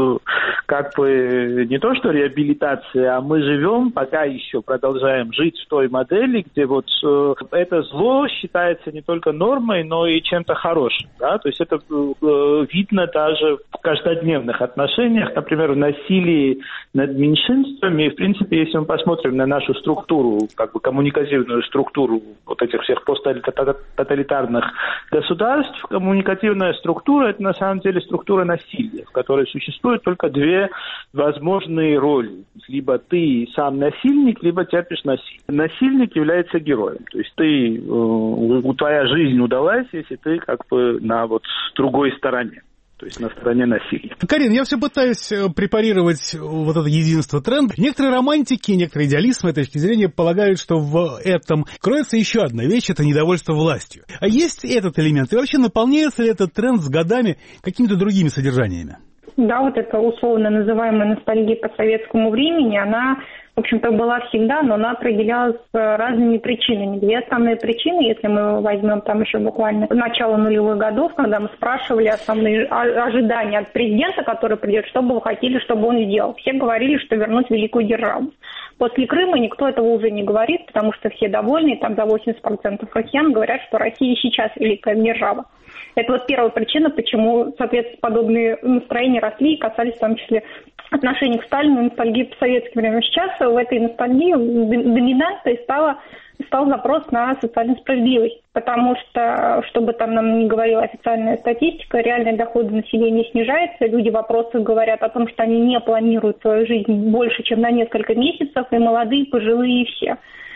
не то, что реабилитация, а мы живем, пока еще продолжаем жить в той модели, где вот это зло считается не только нормой, но и чем-то хорошим. Да? То есть это видно даже в каждодневных отношениях, например, в насилии над меньшинствами. И, в принципе, если мы посмотрим на нашу структуру, коммуникативную структуру вот этих всех посттоталитарных государств, коммуникативная структура – это на самом деле структура насилия, в которой существует только две возможные роли. Либо ты сам насильник, либо терпишь насилие. Насильник является героем. То есть твоя жизнь удалась, если ты на другой стороне. То есть на стороне насилия. Карин, я все пытаюсь препарировать вот это единство тренда. Некоторые романтики, некоторые идеалисты, с моей точки зрения, полагают, что в этом кроется еще одна вещь – это недовольство властью. А есть этот элемент? И вообще наполняется ли этот тренд с годами какими-то другими содержаниями? Да, вот эта условно называемая ностальгия по советскому времени, она, в общем-то, была всегда, но она определялась разными причинами. Две основные причины, если мы возьмем там еще буквально начало нулевых годов, когда мы спрашивали основные ожидания от президента, который придет, что бы вы хотели, чтобы он сделал. Все говорили, что вернуть великую державу. После Крыма никто этого уже не говорит, потому что все довольны, там за 80% россиян говорят, что Россия сейчас великая держава. Это вот первая причина, почему, соответственно, подобные настроения росли и касались в том числе отношений к Сталину и ностальгии по советским временам. Сейчас в этой ностальгии доминантой стал запрос на социальную справедливость, потому что, чтобы там нам не говорила официальная статистика, реальные доходы населения снижаются, люди в опросах говорят о том, что они не планируют свою жизнь больше, чем на несколько месяцев, и молодые, и пожилые, и все. И,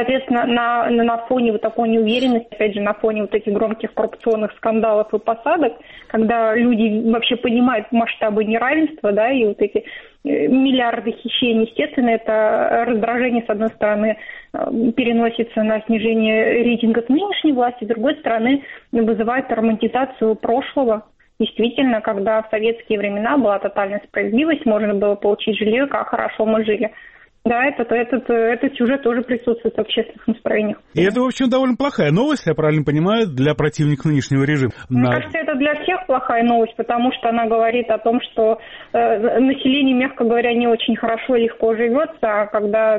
соответственно, на фоне вот такой неуверенности, опять же, на фоне вот этих громких коррупционных скандалов и посадок, когда люди вообще понимают масштабы неравенства, да, и вот эти миллиарды хищений, естественно, это раздражение, с одной стороны, переносится на снижение рейтинга нынешней власти, с другой стороны, вызывает романтизацию прошлого. Действительно, когда в советские времена была тотальная справедливость, можно было получить жилье, как хорошо мы жили. Да, этот сюжет тоже присутствует в общественных настроениях. И это, в общем, довольно плохая новость, я правильно понимаю, для противников нынешнего режима. Мне кажется, это для всех плохая новость, потому что она говорит о том, что население, мягко говоря, не очень хорошо и легко живется, а когда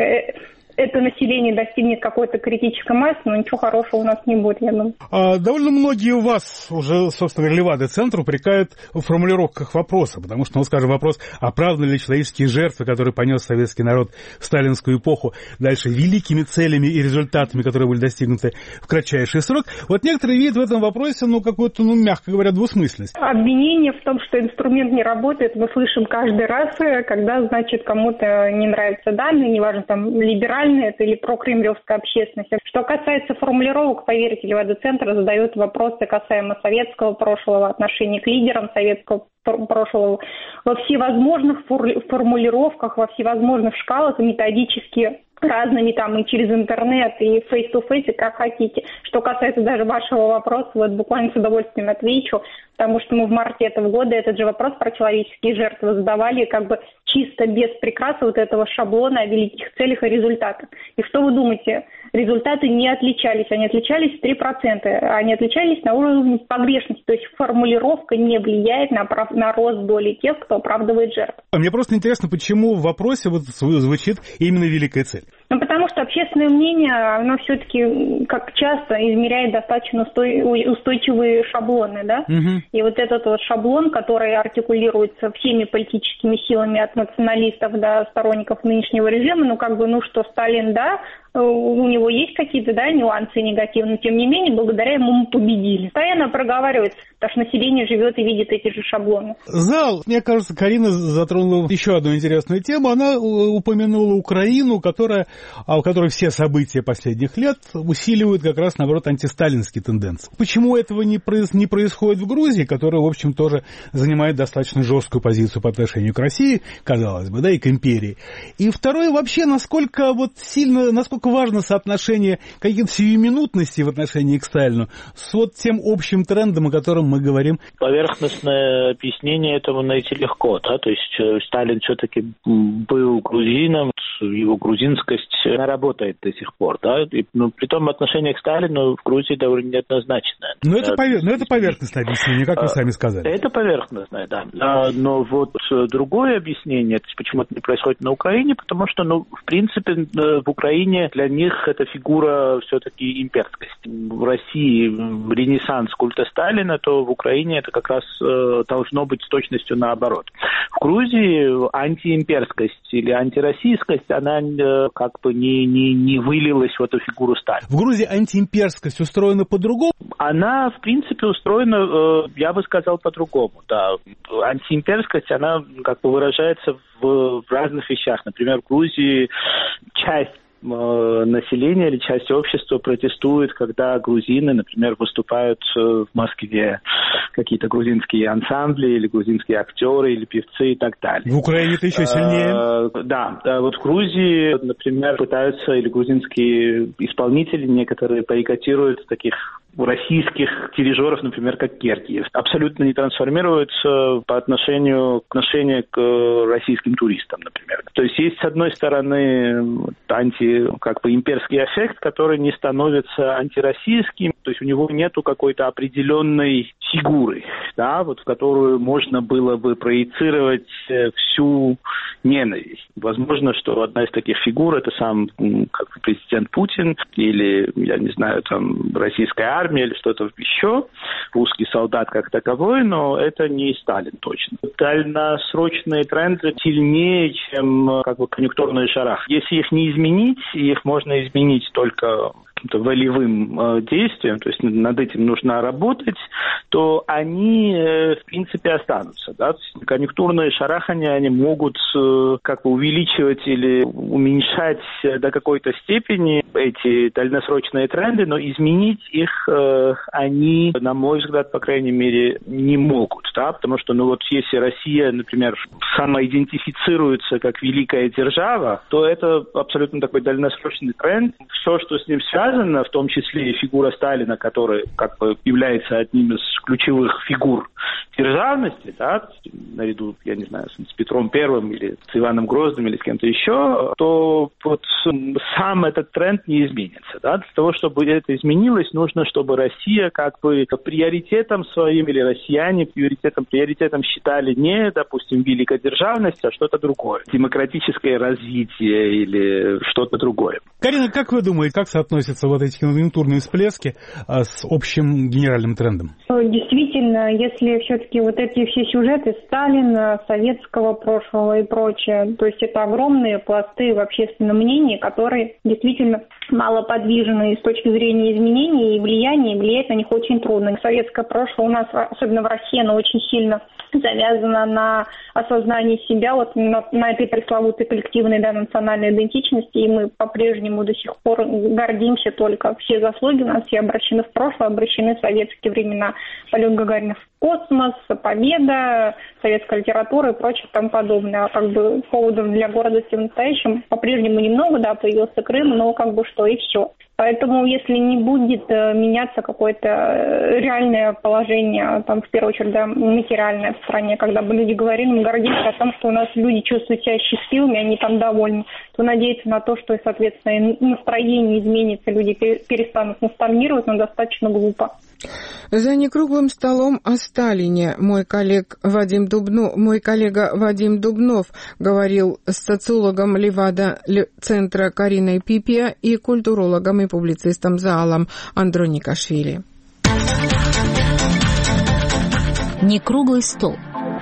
это население достигнет какой-то критической массы, но ничего хорошего у нас не будет, я думаю. Довольно многие у вас уже, собственно говоря, Левада-центр упрекают в формулировках вопроса, потому что, скажем, вопрос, оправданы ли человеческие жертвы, которые понес советский народ в сталинскую эпоху, дальше великими целями и результатами, которые были достигнуты в кратчайший срок. Вот некоторые видят в этом вопросе, какую-то, мягко говоря, двусмысленность. Обвинение в том, что инструмент не работает, мы слышим каждый раз, когда, значит, кому-то не нравятся данные, неважно, там, либеральные это или прокремлевская общественность. Что касается формулировок, поверьте, Левада-центр задает вопросы касаемо советского прошлого, отношений к лидерам советского прошлого во всевозможных формулировках, во всевозможных шкалах и методически разными там и через интернет, и face-to-face, как хотите. Что касается даже вашего вопроса, вот буквально с удовольствием отвечу, потому что мы в марте этого года этот же вопрос про человеческие жертвы задавали как бы чисто без прикраса вот этого шаблона о великих целях и результатах. И что вы думаете? Результаты не отличались, они отличались в 3%, они отличались на уровне погрешности, то есть формулировка не влияет на рост доли тех, кто оправдывает жертв. Мне просто интересно, почему в вопросе вот звучит именно великая цель? Потому что общественное мнение, оно все-таки, как часто, измеряет достаточно устойчивые шаблоны, да? Угу. И вот этот вот шаблон, который артикулируется всеми политическими силами от националистов до сторонников нынешнего режима, Сталин, да, у него есть какие-то, да, нюансы негативные, но тем не менее, благодаря ему мы победили. Постоянно проговаривается, потому что население живет и видит эти же шаблоны. Мне кажется, Карина затронула еще одну интересную тему. Она упомянула Украину, у которой все события последних лет усиливают как раз, наоборот, антисталинские тенденции. Почему этого не происходит в Грузии, которая, в общем, тоже занимает достаточно жесткую позицию по отношению к России, казалось бы, да, и к империи. И второе, вообще, насколько важно соотношение каких-то сиюминутностей в отношении к Сталину с вот тем общим трендом, о котором мы говорим. Поверхностное объяснение этому найти легко, да, то есть Сталин все-таки был грузином, его грузинскость, она работает до сих пор, да, притом отношение к Сталину в Грузии довольно неоднозначное. Но это поверхностное объяснение, как вы сами сказали. Это поверхностное, да. Но вот другое объяснение, то есть почему это не происходит на Украине, потому что, в принципе, в Украине для них эта фигура все-таки имперскость. В России ренессанс культа Сталина, то в Украине это как раз должно быть с точностью наоборот. В Грузии антиимперскость или антироссийскость, она как бы не вылилась в эту фигуру Сталина. В Грузии антиимперскость устроена по-другому? Она, в принципе, устроена, я бы сказал, по-другому, да. Антиимперскость, она как бы выражается в разных вещах. Например, в Грузии часть населения или часть общества протестует, когда грузины, например, выступают в Москве, какие-то грузинские ансамбли или грузинские актеры или певцы и так далее. В Украине это еще сильнее? Да, вот в Грузии, например, пытаются, или грузинские исполнители некоторые бойкотируют таких российских дирижеров, например, как Гергиев. Абсолютно не трансформируются по отношению к российским туристам, например. То есть есть, с одной стороны, имперский эффект, который не становится антироссийским, то есть у него нету какой-то определенной фигуры, да, вот в которую можно было бы проецировать всю ненависть. Возможно, что одна из таких фигур это сам президент Путин или, я не знаю, российская армия или что-то еще, русский солдат как таковой, но это не Сталин точно. Дальносрочные тренды сильнее, чем конъюнктурные шарах. Если их не изменить, их можно изменить только волевым действием, то есть над этим нужно работать, то они, в принципе, останутся. Да? То есть конъюнктурные шарахания, они могут как бы увеличивать или уменьшать до какой-то степени эти дальносрочные тренды, но изменить их они, на мой взгляд, по крайней мере, не могут. Да? Потому что, если Россия, например, самоидентифицируется как великая держава, то это абсолютно такой дальносрочный тренд. Все, что с ним связано, в том числе и фигура Сталина, который как бы является одним из ключевых фигур державности, да, наряду, я не знаю, с Петром Первым или с Иваном Грозным или с кем-то еще, то вот сам этот тренд не изменится. Да? Для того, чтобы это изменилось, нужно, чтобы Россия как бы приоритетом своим или россияне приоритетом считали не, допустим, великодержавность, а что-то другое. Демократическое развитие или что-то другое. Карина, как вы думаете, как соотносятся вот эти конъюнктурные всплески с общим генеральным трендом? Действительно, если все-таки вот эти все сюжеты Сталина, советского прошлого и прочее, то есть это огромные пласты в общественном мнении, которые действительно малоподвижны с точки зрения изменений и влиять на них очень трудно. Советское прошлое у нас, особенно в России, оно очень сильно завязано на осознании себя, вот на этой пресловутой коллективной, национальной идентичности, и мы по-прежнему до сих пор гордимся только. Все заслуги у нас все обращены в прошлое, обращены в советские времена. Полет Гагарина в космос, победа, советская литература и прочее тому подобное. А как бы поводов для гордости в настоящем по-прежнему немного, появился Крым, но как бы что и все. Поэтому, если не будет меняться какое-то реальное положение, в первую очередь, материальное в стране, когда бы люди говорили, мы гордимся о том, что у нас люди чувствуют себя счастливыми, они там довольны, то надеяться на то, что, соответственно, настроение изменится, люди перестанут ностальгировать, но достаточно глупо. За некруглым столом о Сталине мой коллега Вадим Дубнов говорил с социологом Левада-центра Кариной Пипия и культурологом и публицистом Заалом Андроникашвили. Некруглый стол.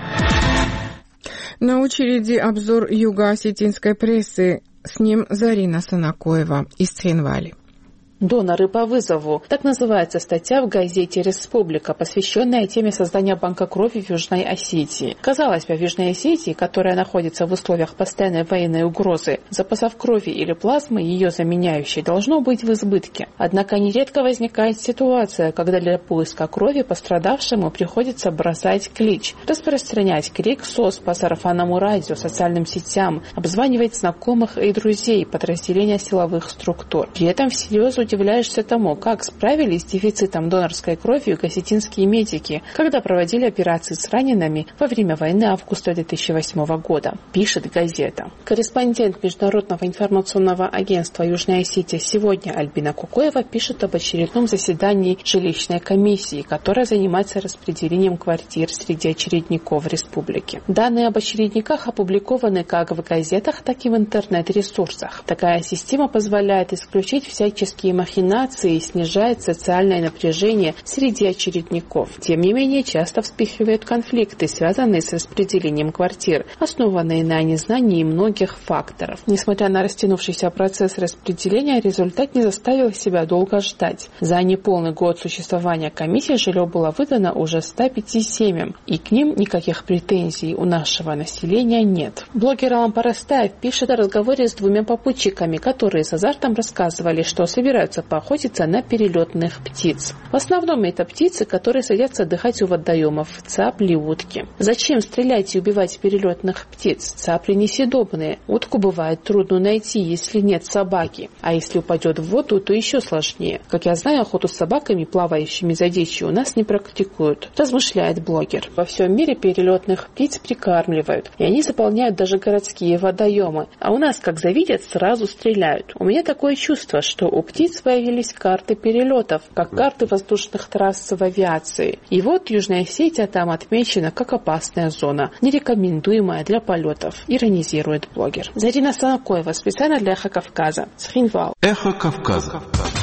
На очереди обзор юго-осетинской прессы. С ним Зарина Санакоева из Цхинвали. «Доноры по вызову». Так называется статья в газете «Республика», посвященная теме создания банка крови в Южной Осетии. Казалось бы, в Южной Осетии, которая находится в условиях постоянной военной угрозы, запасов крови или плазмы, ее заменяющей, должно быть в избытке. Однако нередко возникает ситуация, когда для поиска крови пострадавшему приходится бросать клич, распространять крик СОС по сарафанному радио, социальным сетям, обзванивать знакомых и друзей, подразделения силовых структур. При этом всерьез удивляешься тому, как справились с дефицитом донорской крови юго-осетинские медики, когда проводили операции с ранеными во время войны августа 2008 года, пишет газета. Корреспондент Международного информационного агентства Южная Осетия «Сегодня» Альбина Кукоева пишет об очередном заседании жилищной комиссии, которая занимается распределением квартир среди очередников республики. Данные об очередниках опубликованы как в газетах, так и в интернет-ресурсах. Такая система позволяет исключить всяческие махинации и снижает социальное напряжение среди очередников. Тем не менее, часто вспыхивают конфликты, связанные с распределением квартир, основанные на незнании многих факторов. Несмотря на растянувшийся процесс распределения, результат не заставил себя долго ждать. За неполный год существования комиссии жилье было выдано уже 105 семьям, и к ним никаких претензий у нашего населения нет. Блогер Алам Парастаев пишет о разговоре с двумя попутчиками, которые с азартом рассказывали, что собираются поохотиться на перелетных птиц. В основном это птицы, которые садятся отдыхать у водоемов, цапли, утки. Зачем стрелять и убивать перелетных птиц? Цапли несъедобные. Утку бывает трудно найти, если нет собаки. А если упадет в воду, то еще сложнее. Как я знаю, охоту с собаками, плавающими за дичью, у нас не практикуют, размышляет блогер. Во всем мире перелетных птиц прикармливают, и они заполняют даже городские водоемы. А у нас, как завидят, сразу стреляют. У меня такое чувство, что у птиц появились карты перелетов, как карты воздушных трасс в авиации. И вот Южная Осетия там отмечена как опасная зона, нерекомендуемая для полетов, иронизирует блогер. Зарина Санакоева, специально для Эхо Кавказа. Цхинвал. Эхо Кавказа.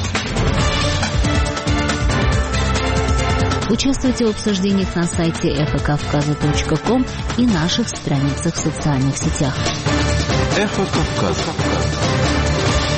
Участвуйте в обсуждениях на сайте эхокавказа.ком и наших страницах в социальных сетях. Эхо Кавказа.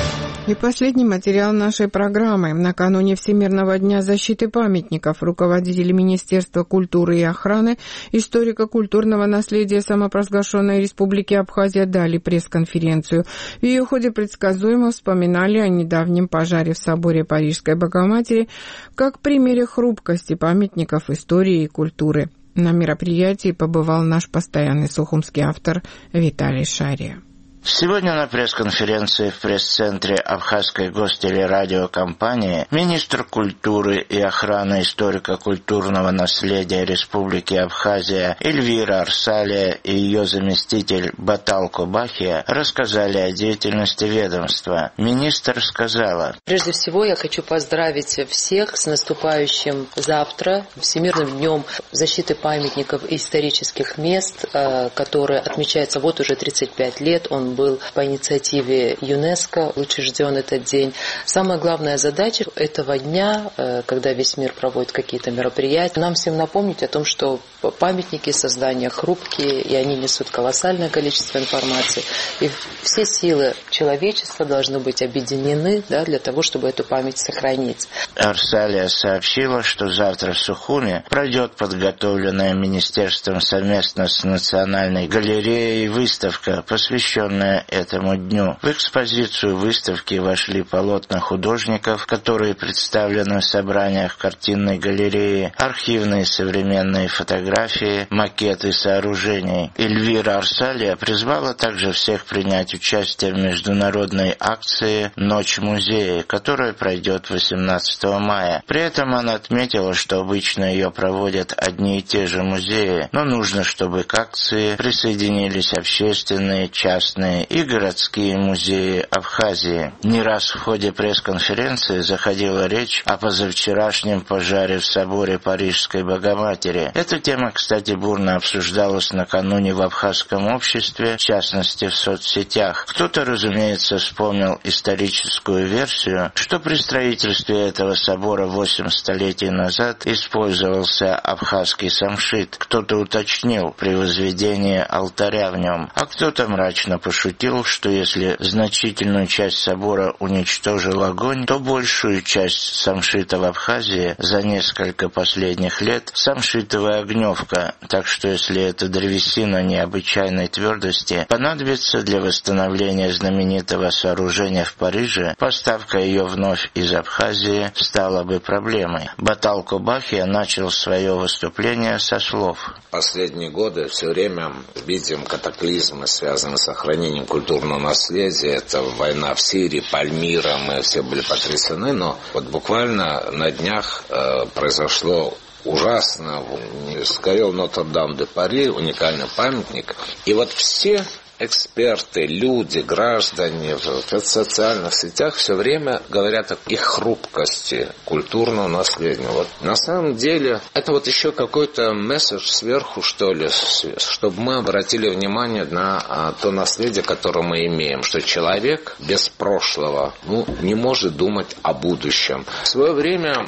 И последний материал нашей программы. Накануне Всемирного дня защиты памятников руководители Министерства культуры и охраны историко-культурного наследия самопровозглашенной Республики Абхазия дали пресс-конференцию. В ее ходе предсказуемо вспоминали о недавнем пожаре в соборе Парижской Богоматери как примере хрупкости памятников истории и культуры. На мероприятии побывал наш постоянный сухумский автор Виталий Шария. Сегодня на пресс-конференции в пресс-центре Абхазской гостелерадиокомпании министр культуры и охраны историко-культурного наследия Республики Абхазия Эльвира Арсалия и ее заместитель Батал Кобахия рассказали о деятельности ведомства. Министр сказала: «Прежде всего я хочу поздравить всех с наступающим завтра Всемирным днем защиты памятников и исторических мест, который отмечается вот уже 35 лет. Он был по инициативе ЮНЕСКО учрежден этот день. Самая главная задача этого дня, когда весь мир проводит какие-то мероприятия, нам всем напомнить о том, что памятники создания хрупкие, и они несут колоссальное количество информации. И все силы человечества должны быть объединены, для того, чтобы эту память сохранить». Арсалия сообщила, что завтра в Сухуме пройдет подготовленная министерством совместно с Национальной галереей выставка, посвященная этому дню. В экспозицию выставки вошли полотна художников, которые представлены в собраниях картинной галереи, архивные современные фотографии, макеты сооружений. Эльвира Арсалия призвала также всех принять участие в международной акции «Ночь музея», которая пройдет 18 мая. При этом она отметила, что обычно ее проводят одни и те же музеи, но нужно, чтобы к акции присоединились общественные, частные и городские музеи Абхазии. Не раз в ходе пресс-конференции заходила речь о позавчерашнем пожаре в соборе Парижской Богоматери. Эта тема, кстати, бурно обсуждалась накануне в абхазском обществе, в частности в соцсетях. Кто-то, разумеется, вспомнил историческую версию, что при строительстве этого собора 8 столетий назад использовался абхазский самшит. Кто-то уточнил при возведении алтаря в нем, а кто-то мрачно пошутил, что если значительную часть собора уничтожил огонь, то большую часть самшита в Абхазии за несколько последних лет самшитовая огневка, так что если эта древесина необычайной твердости понадобится для восстановления знаменитого сооружения в Париже, поставка ее вновь из Абхазии стала бы проблемой. Батал Кобахия начал свое выступление со слов: «Последние годы все время видим катаклизмы, связанные с сохранением культурного наследия. Это война в Сирии, Пальмира, мы все были потрясены, но вот буквально на днях произошло ужасно. Сгорел Нотр-Дам-де-Пари, уникальный памятник. И вот все эксперты, люди, граждане в социальных сетях все время говорят о их хрупкости культурного наследия. Вот на самом деле это вот еще какой-то месседж сверху, что ли, чтобы мы обратили внимание на то наследие, которое мы имеем, что человек без прошлого не может думать о будущем. В свое время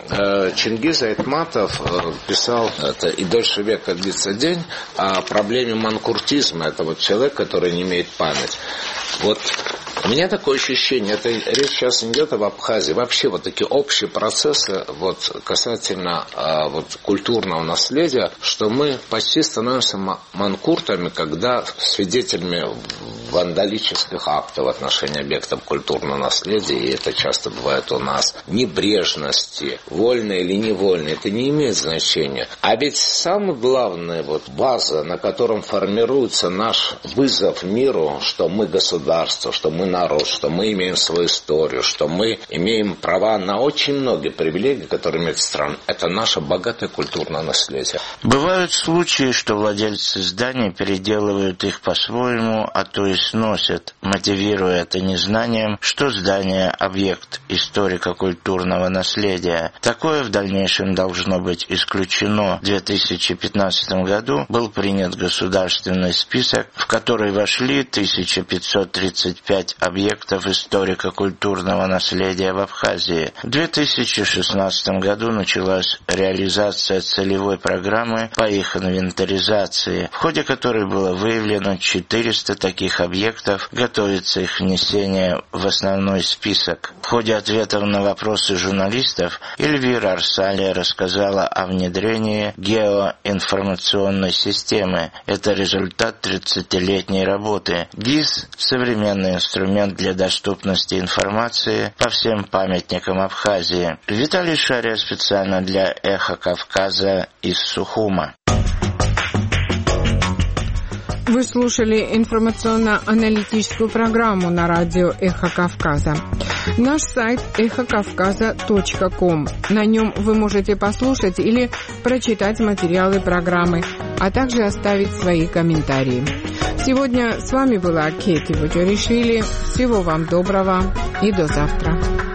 Чингиз Айтматов писал, это «И дольше века длится день», о проблеме манкуртизма. Это вот человек, который не имеет память. Вот у меня такое ощущение, это речь сейчас идет об Абхазии, вообще вот такие общие процессы вот касательно вот культурного наследия, что мы почти становимся манкуртами, когда свидетелями вандалических актов в отношении объектов культурного наследия, и это часто бывает у нас, небрежности, вольно или невольно, это не имеет значения. А ведь самое главное, вот база, на котором формируется наш вызов миру, что мы государство, что мы народ, что мы имеем свою историю, что мы имеем права на очень многие привилегии, которые имеют страна. Это наше богатое культурное наследие. Бывают случаи, что владельцы зданий переделывают их по-своему, а то и сносят, мотивируя это незнанием, что здание – объект историко-культурного наследия. Такое в дальнейшем должно быть исключено. В 2015 году был принят государственный список, в который вошли 1535 объектов историко-культурного наследия в Абхазии. В 2016 году началась реализация целевой программы по их инвентаризации, в ходе которой было выявлено 400 таких объектов, готовится их внесение в основной список. В ходе ответов на вопросы журналистов Эльвира Арсалия рассказала о внедрении геоинформационной системы. Это результат 30-летней работы. ГИС – современный инструмент для доступности информации по всем памятникам Абхазии. Виталий Шария специально для «Эхо Кавказа» из Сухума. Вы слушали информационно-аналитическую программу на радио «Эхо Кавказа». Наш сайт эхокавказа.ком. На нем вы можете послушать или прочитать материалы программы, а также оставить свои комментарии. Сегодня с вами была Кети Вуджаришвили. Всего вам доброго и до завтра.